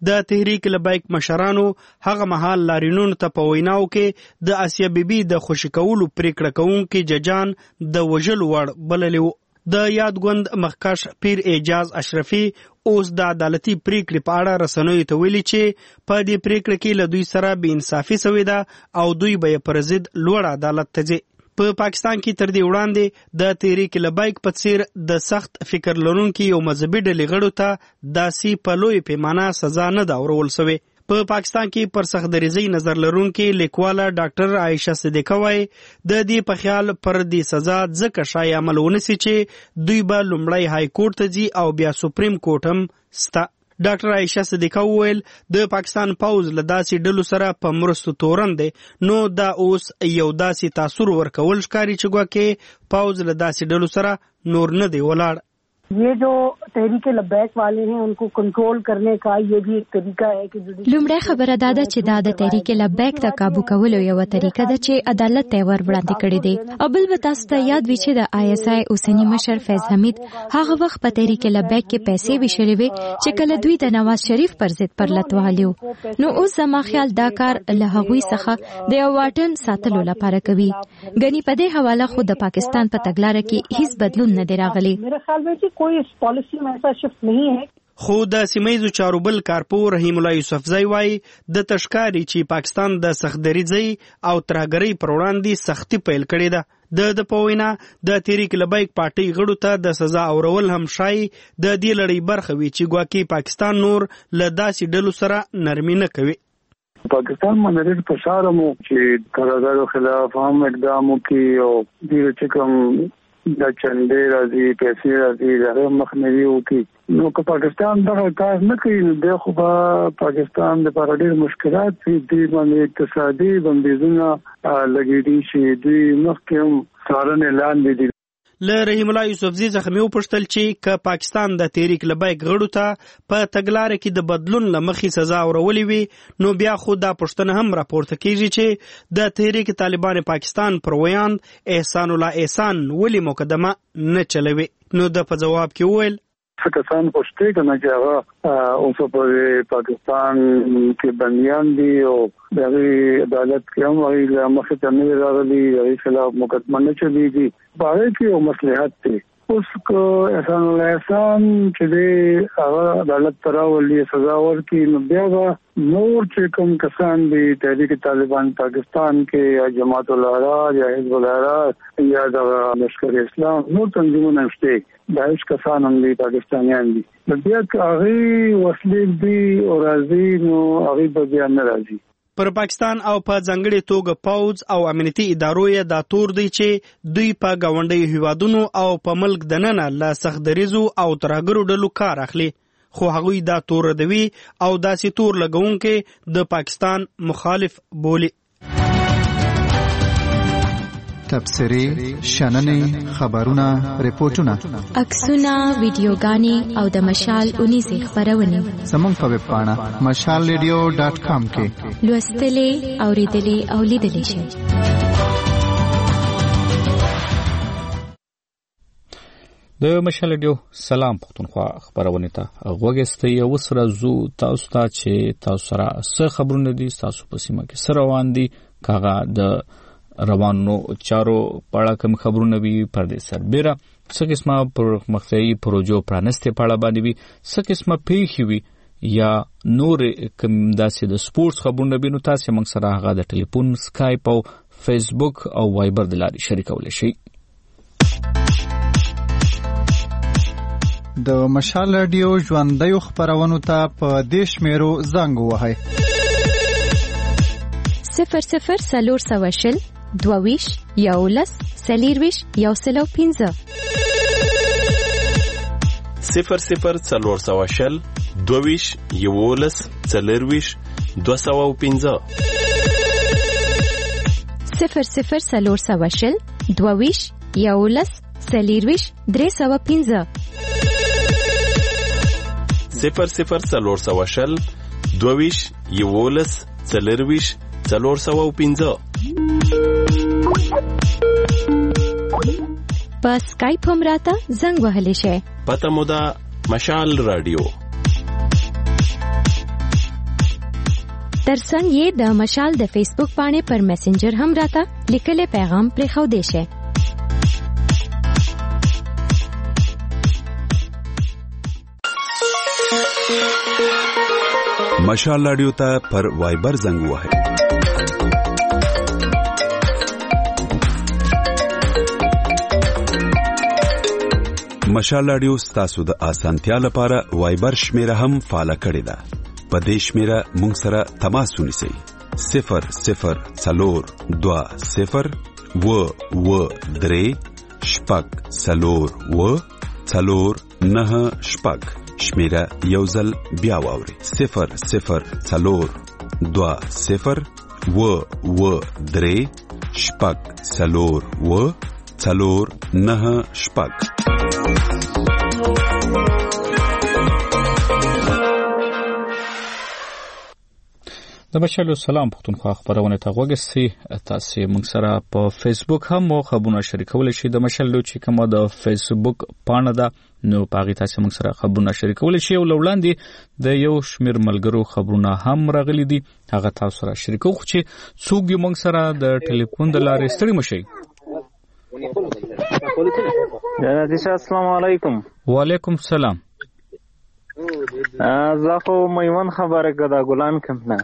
د تحریک لبیک مشرانو هغه مهال لارینونو ته په ویناو کې د آسیا بیبي د خوشی کولو پریکړه کوونکي ججان د وژل وړ بللی و. د یادګوند مخکش پیر اعجاز اشرفي اوس د عدالتي پریکړې په اړه رسنیو ته ویلي چې په دې پریکړه کې له دوی سره بې انصافي شوې ده او دوی به پر ضد لوړ عدالت ته ځي. په پاکستان کې تر دې وړاندې د تحریک لبیک په څیر د سخت فکر لرونکو یو مذهبي ډلې غړو ته داسې په لوی پیمانه سزا نه ده ورول شوې. په پاکستان کې پر سخت دریزي نظر لرونکو لیکواله ډاکټر عائشه صدیقه وايي د دې په خیال پر دې سزا ځکه شای عمل ونسي چې دوی به لومړی های کورټ ته ځي او بیا سپریم کورټ هم ستا. ډاکټر عائشه صدیقه وویل د پاکستان پوز له داسې ډلو سره په مرستو تورن دی نو دا اوس یو داسې تاثیر ورکول ښکاري چې ګواکې پوز له داسې ډلو سره نور نه دی ولاړ. ये जो तहरीक लब्बैक वाले हैं उनको कंट्रोल करने का ये भी एक तरीका है कि لومړی خبره دا ده چې دا د تحریک لبیک ته काबू کولو یو طریقه ده چې عدالت ته ور وړاندې کړی دی. او بل به تاسو ته یاد وي چې د آی اس آی اوسنی مشر فیض حمید هغه وخت په تحریک لبیک کې پیسې وشلې وي چې کله دوی د نواز شریف پر ضد پرلت وهلیو. نو اوس زما خیال دا کار له هغوی څخه د یو واټن ساتلو لپاره کوي. غني په دې حواله خو د پاکستان په تګلارې کې هیڅ بدلون نه دی راغلی. कोई इस पॉलिसी में ऐसा शिफ्ट नहीं है. خو د سیمایي چارو بل کارپور رحیم الله یوسفزئی وايي د تشکاری چې پاکستان د سختدریزي او ترهګرۍ پر وړاندې سختي پیل کړې ده. د د پوینا د تحریک لبیک پارټي غړو ته د سزا اورول هم شای د دې لړۍ برخه وي چې ګواکې پاکستان نور له داسې ډلو سره نرمي نه کوي. پاکستان باندې فشار مو چې قراردادو خلاف هم اقدام وکړي او دې چې کوم دا چندې راځي پیسې راځي هغه مخنیوي وکړي. نو که پاکستان دغه کار نه کوي نو د خو به پاکستان د لپاره ډېر مشکلات دي باندې اقتصادي بندیزونه لګېدي چې دوی مخکې هم څارنې لاندې دي. له رحیم الله یوسفزي څخه مې وپوښتل چې که پاکستان د تحریک لبیک غړو ته په تګلارې کې د بدلون له مخې سزا اورولې وي نو بیا خو دا پوښتنه هم راپورته کیږي چې د تحریک طالبان پاکستان پر ویاند احسان الله احسان ولې مقدمه نه چلوي. نو د په جواب کې وویل څه کسان پوښتې کنه چې هغه اوس په پاکستان کې بنديان دي او دغه عدالت کې هم هغه له مخې ته نه راغلي هغه خلاف مقدمه نه چلیږي. باندې کې یو مصلحت دی اوس کو احسان الله احسان چې هغه عدالت تراولي سزا ورکړي نو بیا نور چې کوم کسان دي تحریک طالبان پاکستان کې یا جماعت الاحرار یا حزب الاحرار یا د لشکر اسلام نور تنظیمونه شته داعش کسان هم دي پاکستانیان دي بیا هغه وسلې دي او راځي نو هغه بیا نه راځي. پر پاکستان او په ځنګړې توګه پوز او امنیتي ادارو یې دا تور دی چې دوی په گاونډي هیوادونو او په ملک دننه له سختدریزو او ترهګرو ډلو کار اخلي. خو هغوی دا تور ردوي او داسې تور لګونکي د پاکستان مخالف بولي. تبصرې شننې خبرونه ریپورتونه عکسونه ویډیوګانې او د مشال اونیزه خبرونه زموږ په ویب پاڼه مشال ریډیو ډاټ کام کې لوستلې اوریدلې او لیدلې شئ. د مشال ریډیو سلام پښتونخوا خبرونه ته غوږستئ او سره زو تاسو ته چې تاسو سره څه خبرونه دي تاسو په سیمه کې سره روان دي کاغه د روانو چارو پاړه کوم خبرونه وی پر دې سربېره څه قسمه پر مخفي پروژو پرانسته پاړه باندې وی څه قسمه پیښې وی یا نور کوم داسې د سپورتس خبرونه وی نو تاسو موږ سره هغه د ټلیفون سکایپ او فیسبوک او وایبر د لارې شریکول شي. د مشال رادیو ژوندۍ خبرونه ته په دیش میرو زنګ وهاي صفر صفر سلور سواشل دوویش یولس سلیرویش یوسلو پینزه صفر صفر سلور سواشل دوویش یولس سلیرویش دو سو پینزه صفر صفر سلور سواشل دوویش یولس سلیرویش درې سو پینزه صفر صفر سلور سواشل دوویش یولس سلیرویش څلور سوه پنځه په سکایپ هم راته زنګ وهلی شئ. پته مو ده مشال رادیو. ترڅنګ یې د مشال د فیسبوک باندې پر میسنجر هم راته لیکلي پیغام پرې خو دی شه. مشال رادیو ته پر وایبر زنګ وهئ. مشال رادیو ستاسو د اسانتیا لپاره وایبر شمیره هم فعال کړی ده. په دې شمیره مونږ سره تماس ونیسئ. صفر صفر څلور دوه صفر و و درې شپږ څلور و څلور نه شپږ. شمیره یو ځل بیا واورئ. صفر صفر څلور دوه صفر و و درې شپږ څلور و څلور نه شپږ. د بشالو سلام پښتونخوا خبرونه ته وګورئ. تاسو موږ سره په فیسبوک هم خبرونه شریکول شي. د مشالو چې کوم د فیسبوک پاڼه ده نو پاغي تاسو موږ سره خبرونه شریکول شي او لوړاندې د یو شمیر ملګرو خبرونه هم راغلي دي. هغه تاسو سره شریکو خو چې څوک یې موږ سره د ټلیفون د لارې ستړي مشي. السلام علیکم. وعلیکم السلام. زه خو میمن خبره کړه ګلان کوم نه.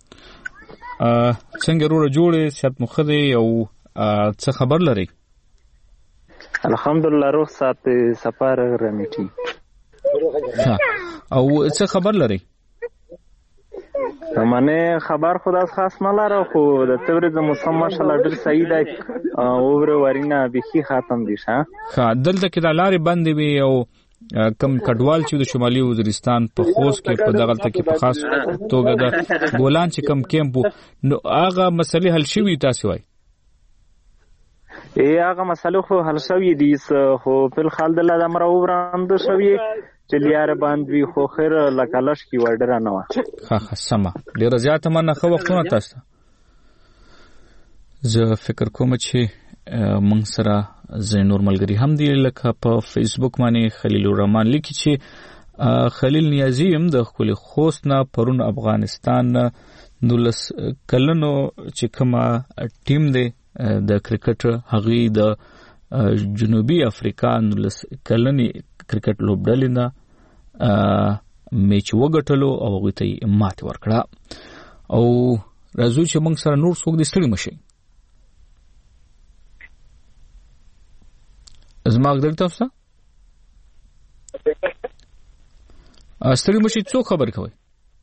څنګه وروره جوړې صحت مو ښه دی او څه خبر لري؟ الحمدلله روح سات سفر رمیټي. او څه خبر لري؟ منه خبر خدا خاص نه لاره خو د تورې د موسم ماشاءالله ډېر صحیح دی او ور ورینه بيخي ختم دي ښه. ها دلته کې د لارې بندې وي او کم کډوال چې د شمالي وزیرستان په خوست کې په دغه تل کې په خاص توګه د ګولان چې کم کیمپ نو هغه مسلې حل شوي تاسو وای؟ ای هغه مسلې خو حل شوي دي خو په خال د لاره امر وبراند شوي چې لیاره باندې خو خیر لکالش کی وړر نه و. ها ها سما ډیر زیات منه خو وختونه تاسو زه فکر کوم چې مونږ سره زینور ملګری هم دی لکه په فیسبوک باندې خلیل الرحمن لیکي چې خلیل نیازی هم د خپل خوست نه پرون افغانستان دولس کلنو چې کومه ټیم دی د کرکټ هغه د جنوبي افریقا دولس کلنی کرکټ لوبډلې نه میچ وګټلو او هغه ته ماته ورکړه او راځو چې موږ سره نور څوک دې ستړي مشي. زما غږ تاسو ستړي مشي څوک خبر کوي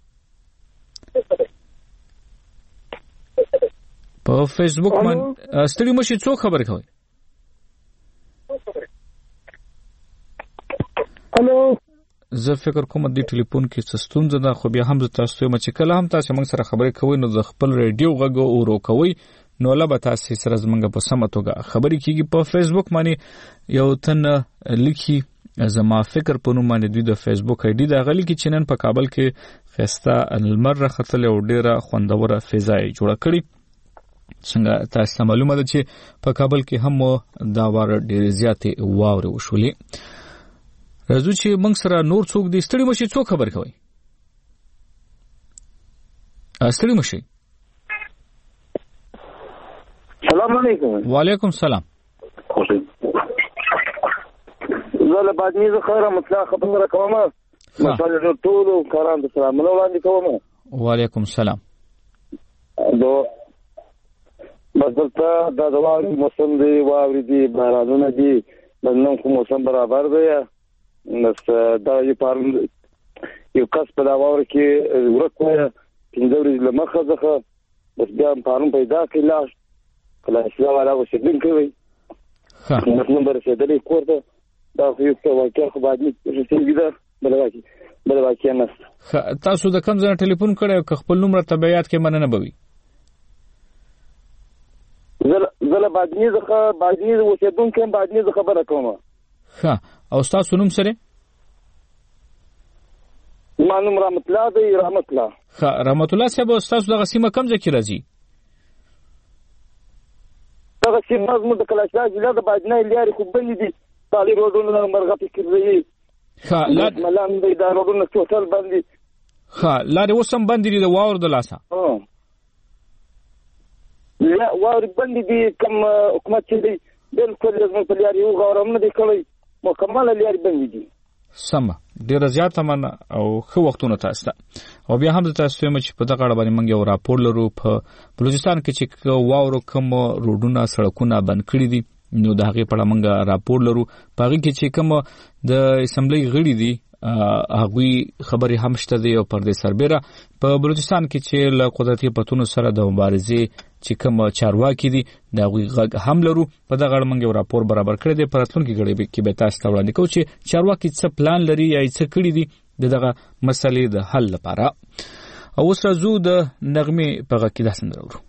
په فیسبوک باندې ستړي مشي څوک خبر کوي؟ هلو زه فکر کوم د ټلیفون کې څه ستونزه ده خو بیا هم تاسو ته چې کله هم تاسو موږ سره خبرې کوئ نو د خپل ریډیو غږ او رو کوئ نو لا به تاسو سره زمونږ په سمه توګه خبرې کیږي. په فیسبوک باندې یو تن لیکي زما فکر په نوم باندې دوی د فیسبوک آی ډي دا غلي کې چنن په کابل کې خسته المر راختل او ډیره خوندوره فضا جوړه کړي. څنګه تاسو معلومه ده چې په کابل کې هم دا وار ډیره زیاتې واورې وشولې. راځو چې موږ سره نور څوک دي ستړي مشي څوک خبر کوي؟ ستړي مشي. السلام علیکم. وعلیکم السلام. زه له بادنی زه خیره مطلع خبره کوم. مساله ټول کاران د سلام نو وړاندې کوم. وعلیکم السلام. دو بدلته د دوام موسم دی واوري دی بارانونه دی نن کوم موسم برابر دی نس دا یو پارم یو کس په دا واور کې ورکوه پنځه ورځې لمخه ځخه بس بیا پارم پیدا کړل کله چې والا وسیدل کوي ها نو بر سیدلې کوړه دا یو څه واقعي خو باندې چې څنګه بلواکي بلواکي نه تاسو د کوم ځای ټلیفون کړو خپل نوم تبعیات کې مننه بوي زله باندې ځخه باندې وسیدون کې باندې ځخه خبره کوم. ها او تاسو نوم سره؟ ما نوم رحمت الله دی رحمت الله. ها رحمت الله صاحب تاسو دغه سیمه کوم ځای کې راځي؟ دغه سیمه زموږ د کلاشا ضلع د باجنې لارې خو بلې دي تعالی روډونو مرغه فکر دی. ها لا ملان دی دا روډونو ټوټل باندې. ها لارې وسم باندې دی د واور د لاسه. ها واوري بندې دي کوم حکومت چې دی بالکل زموږ په لارې یو غوره هم نه دی کړی مکمله لارې بندې دي. سمه ډیره زیاته مننه او ښه وختونه تاسو ته. او بیا هم د تاسو یم چې په دغه اړه باندې موږ یو راپور لرو په بلوچستان کې چې واورو کوم روډونه سړکونه بند کړي دي نو د هغې په اړه موږ راپور لرو. په هغې کې چې کوم د اسمبلی غړي دي هغوی خبرې هم شته دي او پر دې سربیره په بلوچستان کې چې له قدرتي پتونو سره د مبارزې چې کوم چارواکي دي د هغوی غږ هم لرو. په دغه اړه موږ یو راپور برابر کړی دی په راتلونکي غړي کې به تاسو ته وړاندې کوو چې چارواکي څه پلان لري یا څه کړي دي د دغه مسلې د حل لپاره. او اوس راځو د نغمې په غږ کې دا سندره اورو.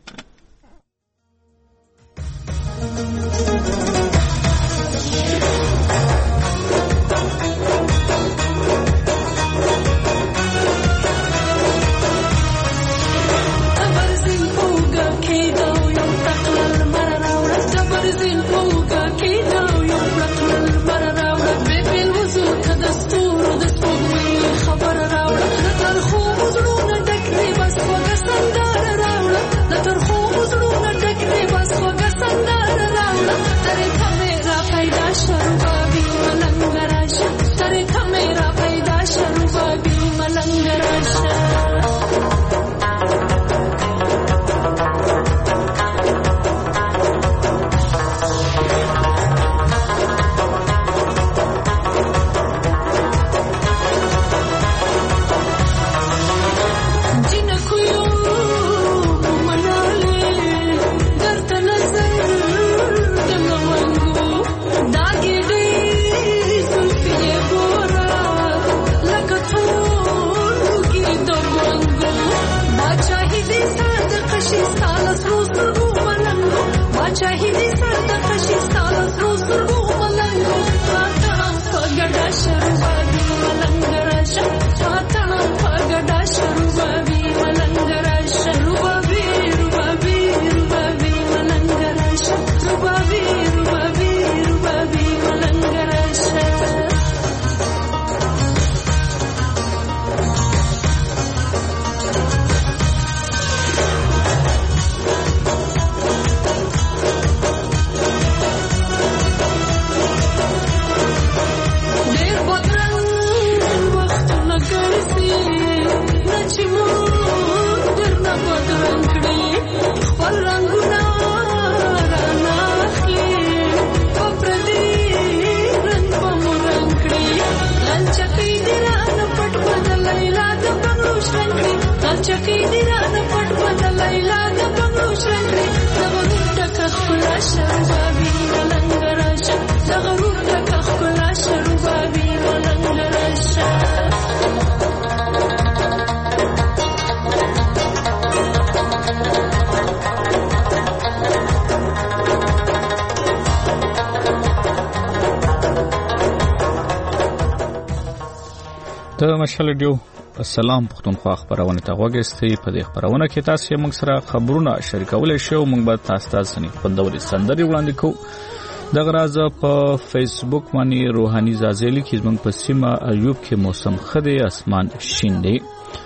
د مشال ډیو السلام پښتونخوا خبرونه ته وګورئ. په دې خبرونه کې تاسو موږ سره خبرونه شریکولای شئ او موږ به تاسو ته سنې خوندوري سندري وړاندې کوو. د غراز په فیسبوک باندې روحاني زازلی کې موږ په سیمه ایوب کې موسم خدي اسمان شین دی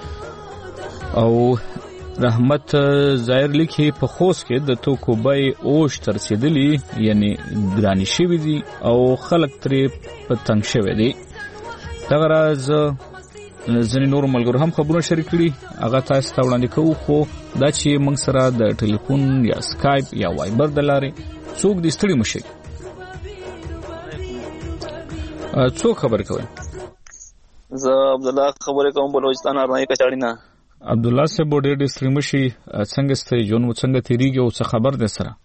او رحمت ظاهر لیکي په خوست کې د توکوبای اوش ترسیدلی یعنی ګرانی شوی دي او خلک ترې په تنگ شوی دي. د غراز ځینې نور ملګرو هم خبرونه شریک کړي هغه تاسو ته وړاندې کوو. خو دا چې موږ سره د ټلیفون یا سکایپ یا وایبر د لارې څوک دې ستړي مشي څوک خبر کوي؟ زه عبد الله خبرې کوم بلوچستان ارنای کچاړی نه. عبد الله صاحب ډېر ډېر ستړي مشي څنګه ستې جون څنګه تیریږي او څه خبر ده سره؟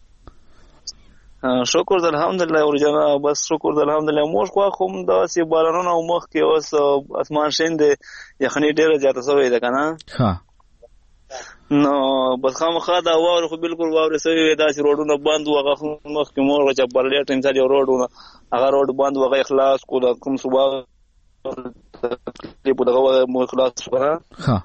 شکر الحمدلله ورجنا بس شکر الحمدلله موږ خو کوم دا سی بارانونه او مخ کې اوس اسمان شین دی یخنی ډیره زیاته شوې ده کنه. ها نو بس خامخا دا واره خو بالکل واره سوي دا چې روډونه بند وغه مخ کې مور چې برلې ټیم یو روډونه هغه روډ بند وغه اخلاص کو دا کوم صبح په دغه مو اخلاص وره. ها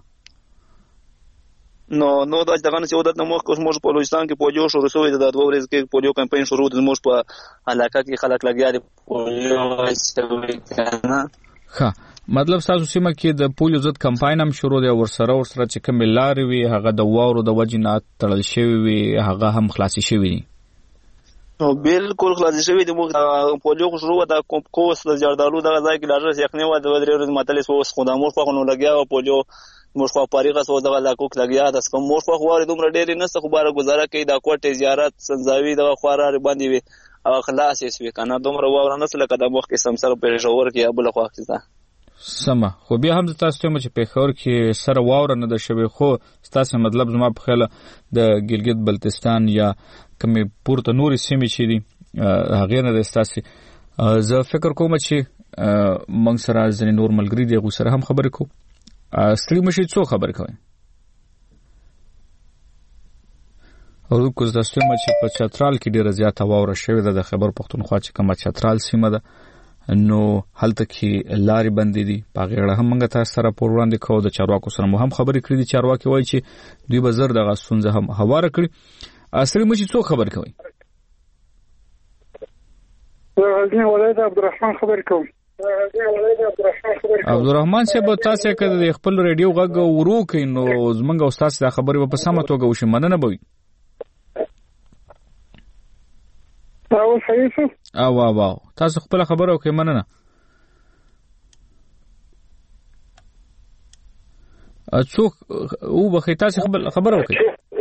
نو نو دا څنګه چې ودت نو موږ موږ په بلوچستان کې پوجو شروع شوې ده د دوه ورځې کې پوجو کمپاین شروع ده موږ په علاقه کې خلک لګیا دي پوجو شوي کنه. ها مطلب تاسو سیمه کې د پولیو ضد کمپاین هم شروع دی ورسره ورسره چې کوم لارې وي هغه د واورو د وجې نه تړل شوی وي هغه هم خلاصي شوی دي نو بالکل خلاصي شوی دي موږ پولیو خو شروع د کوس د جردالو دغه ځای کې ډاکټر یخنی و د درې ورځې متلې اوس خو د مور خو نو لګیا و پولیو مور خو پاریغه سو دغه لا کوک لګیا د کوم مور خو واره دومره ډېر نه څه خو بار گزاره کوي د کوټه زیارت سنځاوي دغه خوارار باندې وي او خلاص یې سوي کنه دومره واره نه سره کده مخ کې سمسر پېښور کې ابل خو اخیسته سمه خو بیا هم تاسو ته چې پېښور کې سره واوره نه ده شوی خو تاسو مطلب زما په خیال د ګلګت بلتستان یا کومې پورته نورې سیمې چې دي هغه نه د تاسو زه فکر کوم چې موږ سره ځنې نور ملګری دی غو سره هم خبرې کوو ستړي مشي څو خبر کوي او کوز د سیمه چې په چترال کې ډیره زیاته واوره شوې ده د خبر پښتونخوا چې کومه چترال سیمه ده نو هلته کې لارې بندې دي په غیړه هم موږ تاسو سره پور وړاندې کوو د چارواکو سره مو هم خبرې کړې دي چارواکي وایي چې دوی به زر دغه ستونزه هم هواره کړي ستړي مشي څو خبر کوي غزنی ولایت عبدالرحمن خبر کوم عبدالرحمن صاحب تاسو کده د خپل ریډیو غږ ورو کین نو زمونږ استاد دا خبرې په سمه توګه وشي مننه بوي او صحیح څه او واو تاسو خپل خبره وکړئ مننه اڅوک او بخې تاسو خپل خبره وکړئ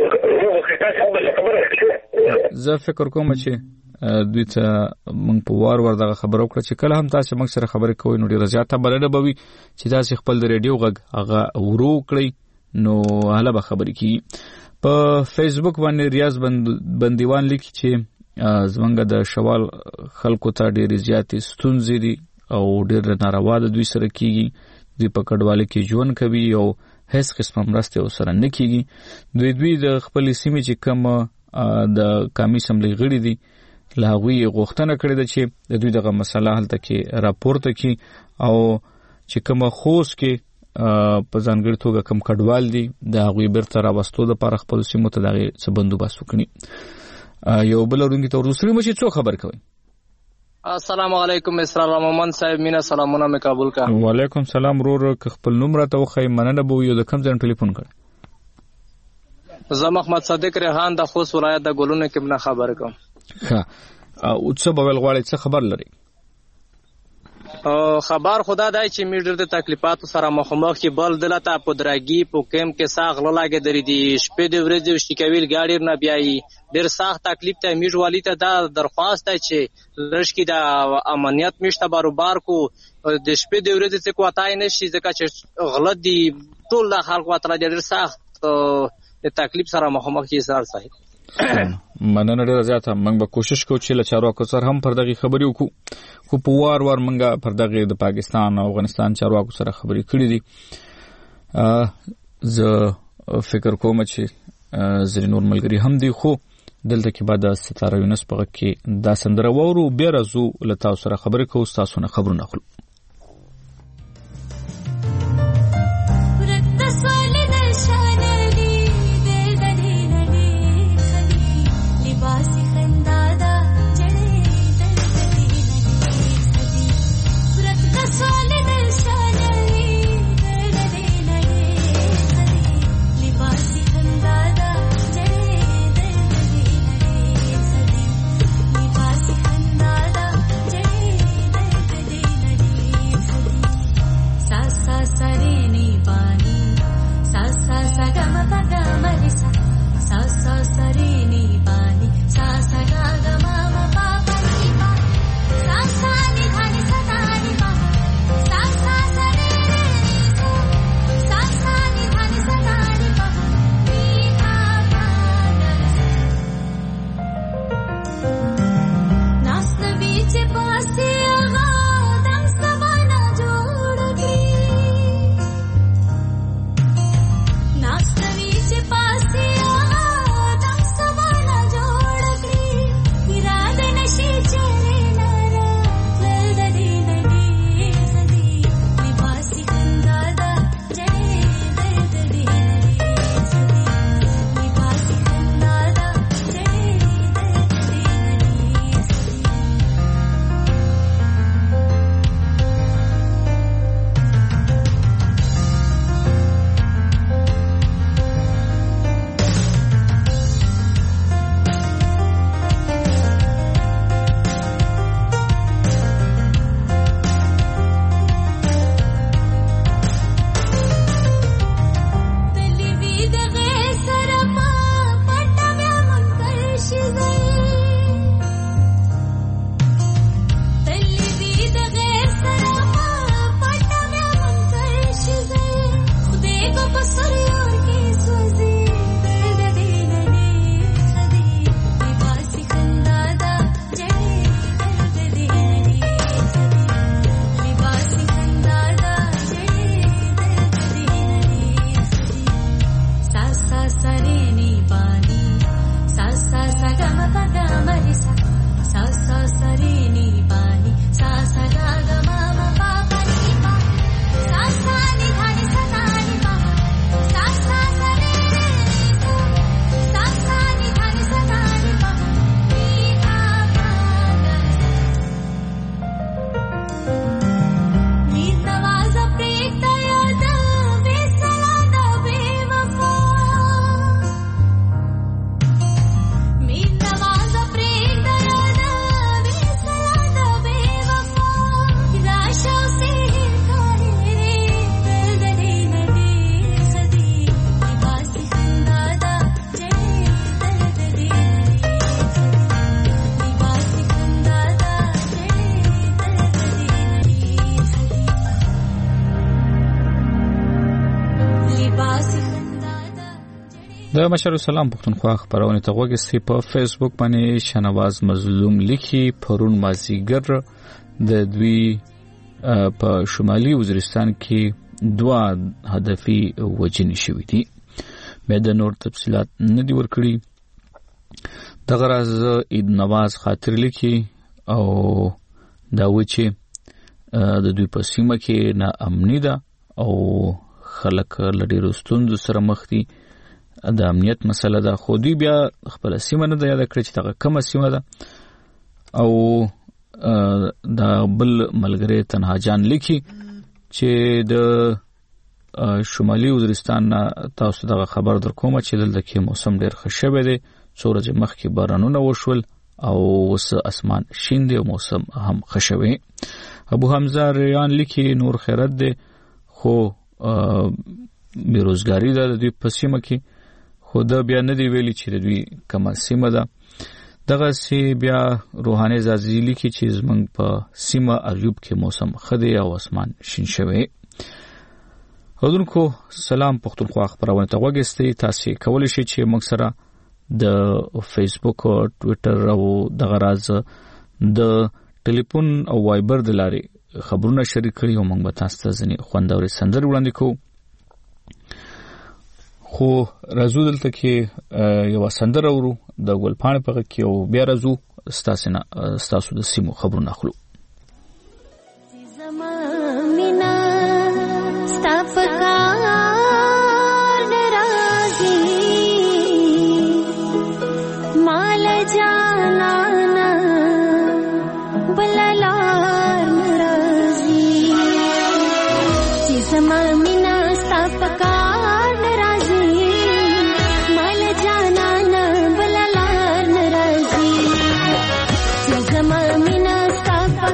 زه فکر کوم چې دوی ته موږ په وار ور دغه خبرو کړ چې کله هم تاسو موږ سره خبرې کوئ نو ډیره زیاته بلنه بوي چې تاسو خپل د ریډیو غږ هغه ورو کړئ نو هله به خبرې کی په فیسبوک باندې ریاض بندیوان لیکي چې زمونږ د شوال خلکو ته ډیره زیاتې ستونزې دي او ډیر ناروا د دوی سره کیږي دوی په کډوالۍ کې ژوند کوي او هیڅ قسمه مرسته وسره نه کیږي دوی دوی د خپل سیمې چې کوم د قومي اسمبلی غړي دي لاغوی غوښتنه کړې ده چې د دوی دغه مسله حل ته کې راپورته کی او چې کوم خوست کې په ځانګړي توګه کوم کډوال دي د هغه بیرته راوستو د پر خپل سیمو ته دغه څه بندوبست وکړي یو بل ورونګي تور رسري مشي څو خبر کوي السلام علیکم اسرار رحمان صاحب مینا سلامونه مې قبول کا وعلیکم سلام رور خپل نوم راته وخی مننه بو یو د کوم ځای ټلیفون کړ زه محمد صادق ریحان د خوست ولایت د ګلونو کې بنا خبر کوم ها او څه به ول غواړي څه خبر لري خبر خدا دای چې میډر د تکلیفات سره مخامخ چې بل دلته په درګي په کم کې ساغ للاګه درې دي شپې د ورځې شټکویل گاډي نه بیاي ډیر سخت تکلیف ته میډوالی ته دا درخواست دی چې لږکی د امنیت مشته باروبار کو د شپې د ورځې څخه کوتای نشي ځکه چې غلط دي ټول خلک وتره ډیر سخت د تکلیف سره مخامخ چې سر صحیح مننه ډیره زیاته موږ به کوشش کوو چې له چارواکو سره هم پر دغه خبرې وکړو خو په وار وار موږ پر دغه د پاکستان او افغانستان چارواکو سره خبرې کړې دي زه فکر کوم چې زری نور ملګری هم دي خو دلته کې بعد ستاره یونس په کې دا سندره وورو بیا راځو له تاسو سره خبرې کوو تاسو نه خبرونه اخلو د مشر سلام پښتونخوا خبرونه ته وګورئ په فیسبوک باندې شنواز مظلوم لیکي پرون مازیګر د دوی په شمالي وزیرستان کې دوا هدفي وجنې شوې دي مې د نور تفصيلات نه دی ورکړي د غرض عید نواز خاطر لیکي او دا و چې د دوی په سیمه کې نا امني ده او خلک لړې رستوند سره مخ دي د امنیت مسله ده خو دوی بیا خپل سیمه نه ده یاد کړی چې دا کومه سیمه ده او دا بل ملګری تنها جان لیکي چې د شمالي وزیرستان تاسو دغه خبر در کومه چې دلته کې موسم ډیر ښه شوی دی څو ورځې مخکې بارانونه وشول او اوس اسمان شین دی او موسم هم ښه شوی. ابو حمزه ریان لیکي نور خیرت دی خو بیروزګاری ده د دوی په سیمه کې خو دا بیا نه دی ویلي چې د دوی کومه سیمه ده. دغه سی بیا روحاني زازي لیکي چې زمنګ په سیمه اریوب کې موسم خدي او اسمان شین شوی. حضورکو سلام پښتونخوا خبرونه ته وګورئ تاسو کولای شئ چې موږ سره د فیسبوک او ټوئیټر او دغه راز د ټلیفون او وایبر د لارې خبرونه شریک کړئ او موږ به تاسو ته ځنې خوندوري سندرې وړاندې کوو. خو راځو دلته کې یو سندره ورو د ګلپاڼې په کې او بیا راځو ستاسو نه ستاسو د سیمو خبرونه اخلو. زمانه ستافکار ناراضي مال جانانا بلالار ناراضي چې زمانه ستافکار Stop.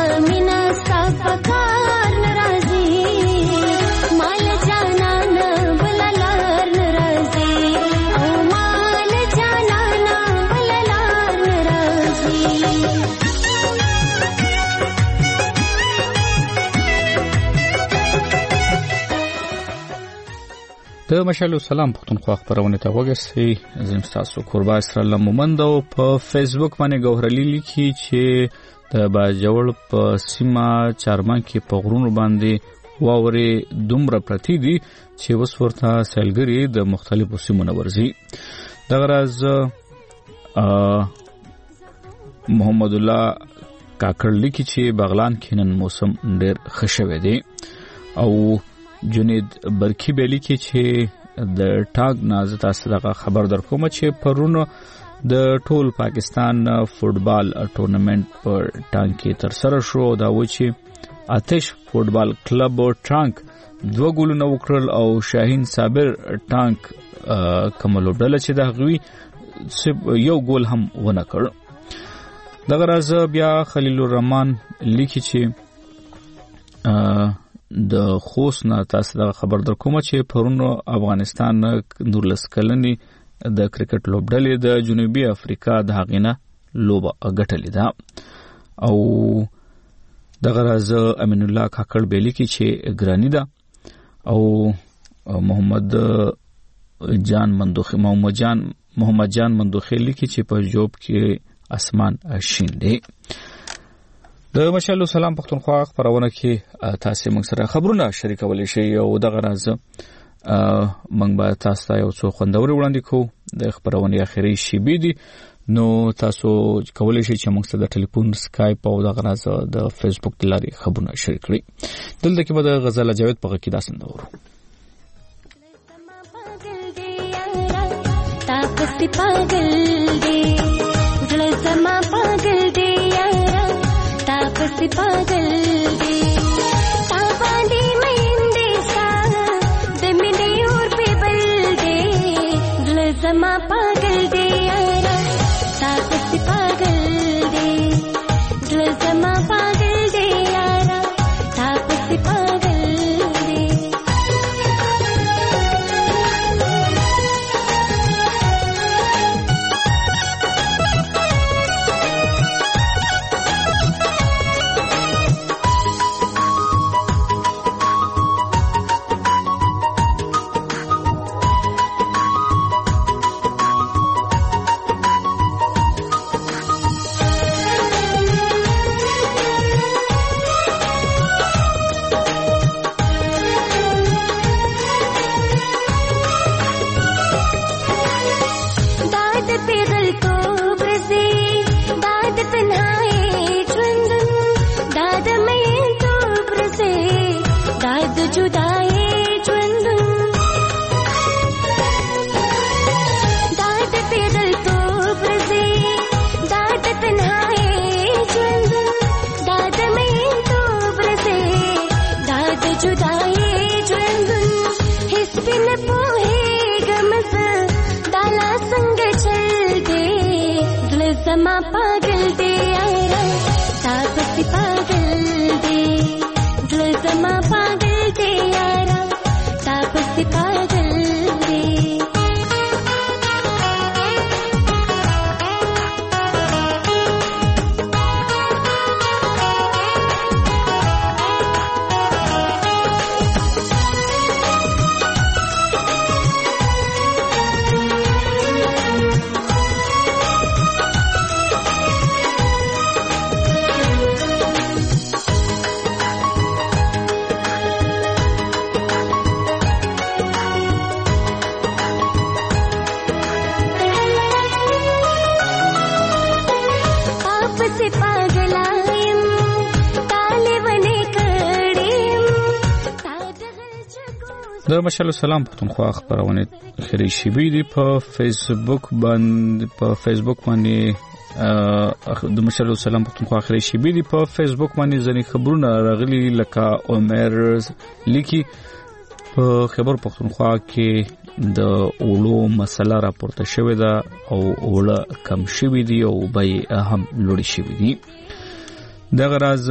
مینا ستا پکار ناراضي مال جانا نه بللار ناراضي او مال جانا نه بللار ناراضي د مشال سلام پښتونخوا خبرونه ته وګورئ. زم تاسو قربا اسرائیل مومند او په فیسبوک باندې ګوهرلی لیکي چې د باجوړ په سیمه چارمان کې په غرونو باندې واوري دومره پرتی دي چې وس ورته سیلګری د مختلفو سیمو نورځي. دغه راز محمد الله کاکړ لیکي چې بغلان کې نن موسم ډېر ښه شوی دی او جنید برکی بیلی کې چې د ټاګ نازه تاسو دغه خبر درکوم چې پرونو د ټول پاکستان فوټبال ټورنمنت په ټانک کې تر سره شو. دا و چې آتش فوټبال کلب او ټانک دوه ګولونه وکړل او شاهین صابر ټانک کملو ډله چې د غوي یو ګول هم ونه کړ. دغه راز بیا خلیل الرحمن لیکي چې د خوست نه تاسو د خبر در کوم چې پرونو افغانستان نورلس کلنی د کرکټ لوبډلې د جنوبي افریقا د هغینه لوبه غټلې ده او دغه راز امین الله کاکړ بیلی کی چې ګرانی ده او محمد جان مندوخي محمد جان محمد جان مندوخي لیکي چې په جوب کې اسمان شین دی. د مشالو سلام پښتونخوا خبرونه کې تاسو موږ سره خبرونه شریکولای شئ او دغه راز موږ به تاسو ته یو څو خوندوري وړاندې کوو. د خبرونه اخیری شیبې دي نو تاسو کولای شئ چې موږ سره د ټلیفون سکایپ او دغه راز د فیسبوک لاري خبرونه شریک کړئ. دلته کې به د غزل جاوید په کې داسند ورو تاسو پاگل دی زړه زما پاگل دی تاسو پاگل دی تا باندې مېندې سا د مینې اور په بل دی زړه زما پاگل دی یارا تاسو پاگل دی زړه زما پاگل دی یارا تاسو پاگل دی पागल दे यारा तापसी पागल दे दिल समा पागल दे यारा तापसी पागल दे د مشال سلام پښتونخوا خبرونه خري شبي دي په فیسبوک باندې په فیسبوک باندې د مشال سلام پښتونخوا خري شبي دي په فیسبوک باندې ځنې خبرونه راغلي لکه عمر لیکي په خبر پښتونخوا کې د اولو مسله راپورته شوې ده او اوله کم شوې دي او به هم لوړ شوې دي. دغه راز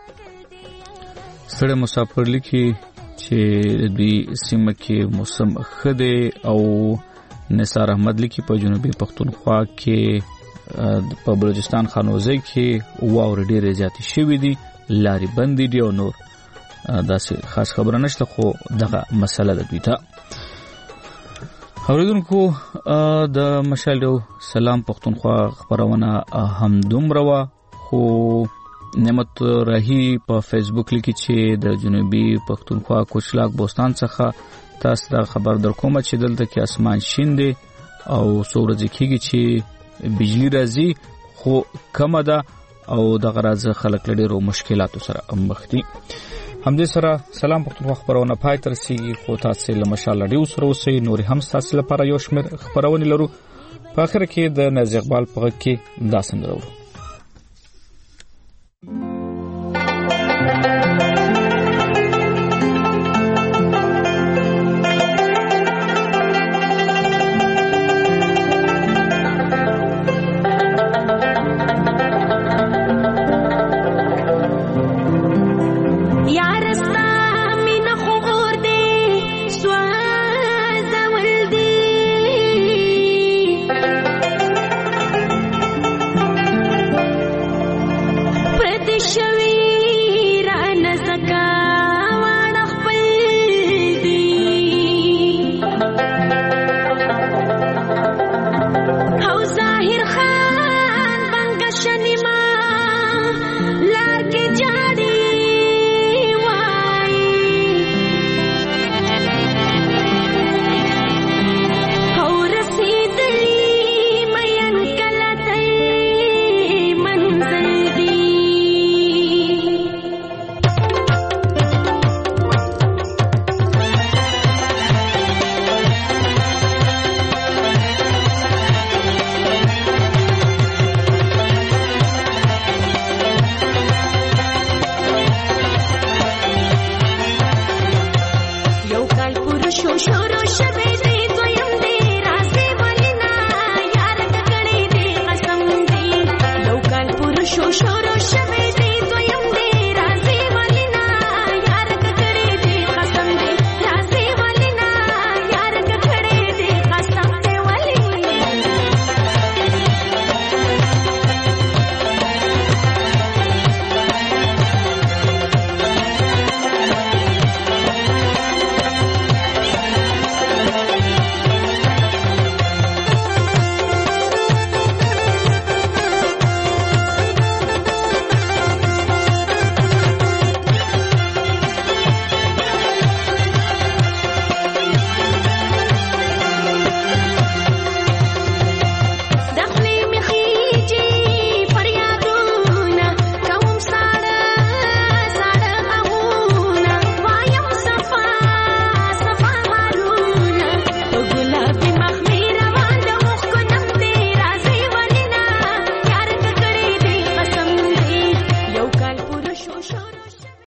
ستړي مسافر لیکي چې دوی سیمه کې موسم ښه دی او نثار احمد لیکي په جنوبي پښتونخوا کې په بلوچستان خانوزه کې واورې ډېرې زیاتې شوې دي، لارې بندې دي او نور داسې خاص خبره نشته، خو دغه مسله ده دوی ته. اوریدونکو د مشال سلام پښتونخوا خبرونه همدومره وه، خو نعمت راهی په فیسبوک لیکي چې د جنوبي پښتونخوا کوچلاک بوستان څخه تاسو دا خبر در کوم چې دلته کې اسمان شین دی او څو ورځې کېږي چې بجلی راځي خو کمه ده او دغه راز خلک له ډېرو مشکلاتو سره مخ دي. همدې سره سلام پښتونخوا خبرونه پای ته رسېږي، خو تاسو له مشال راډیو سره اوسئ. نورې هم ستاسو لپاره یو شمېر خبرونه لرو. په اخر کې د نازي اقبال په غږ کې دا سندره اورو.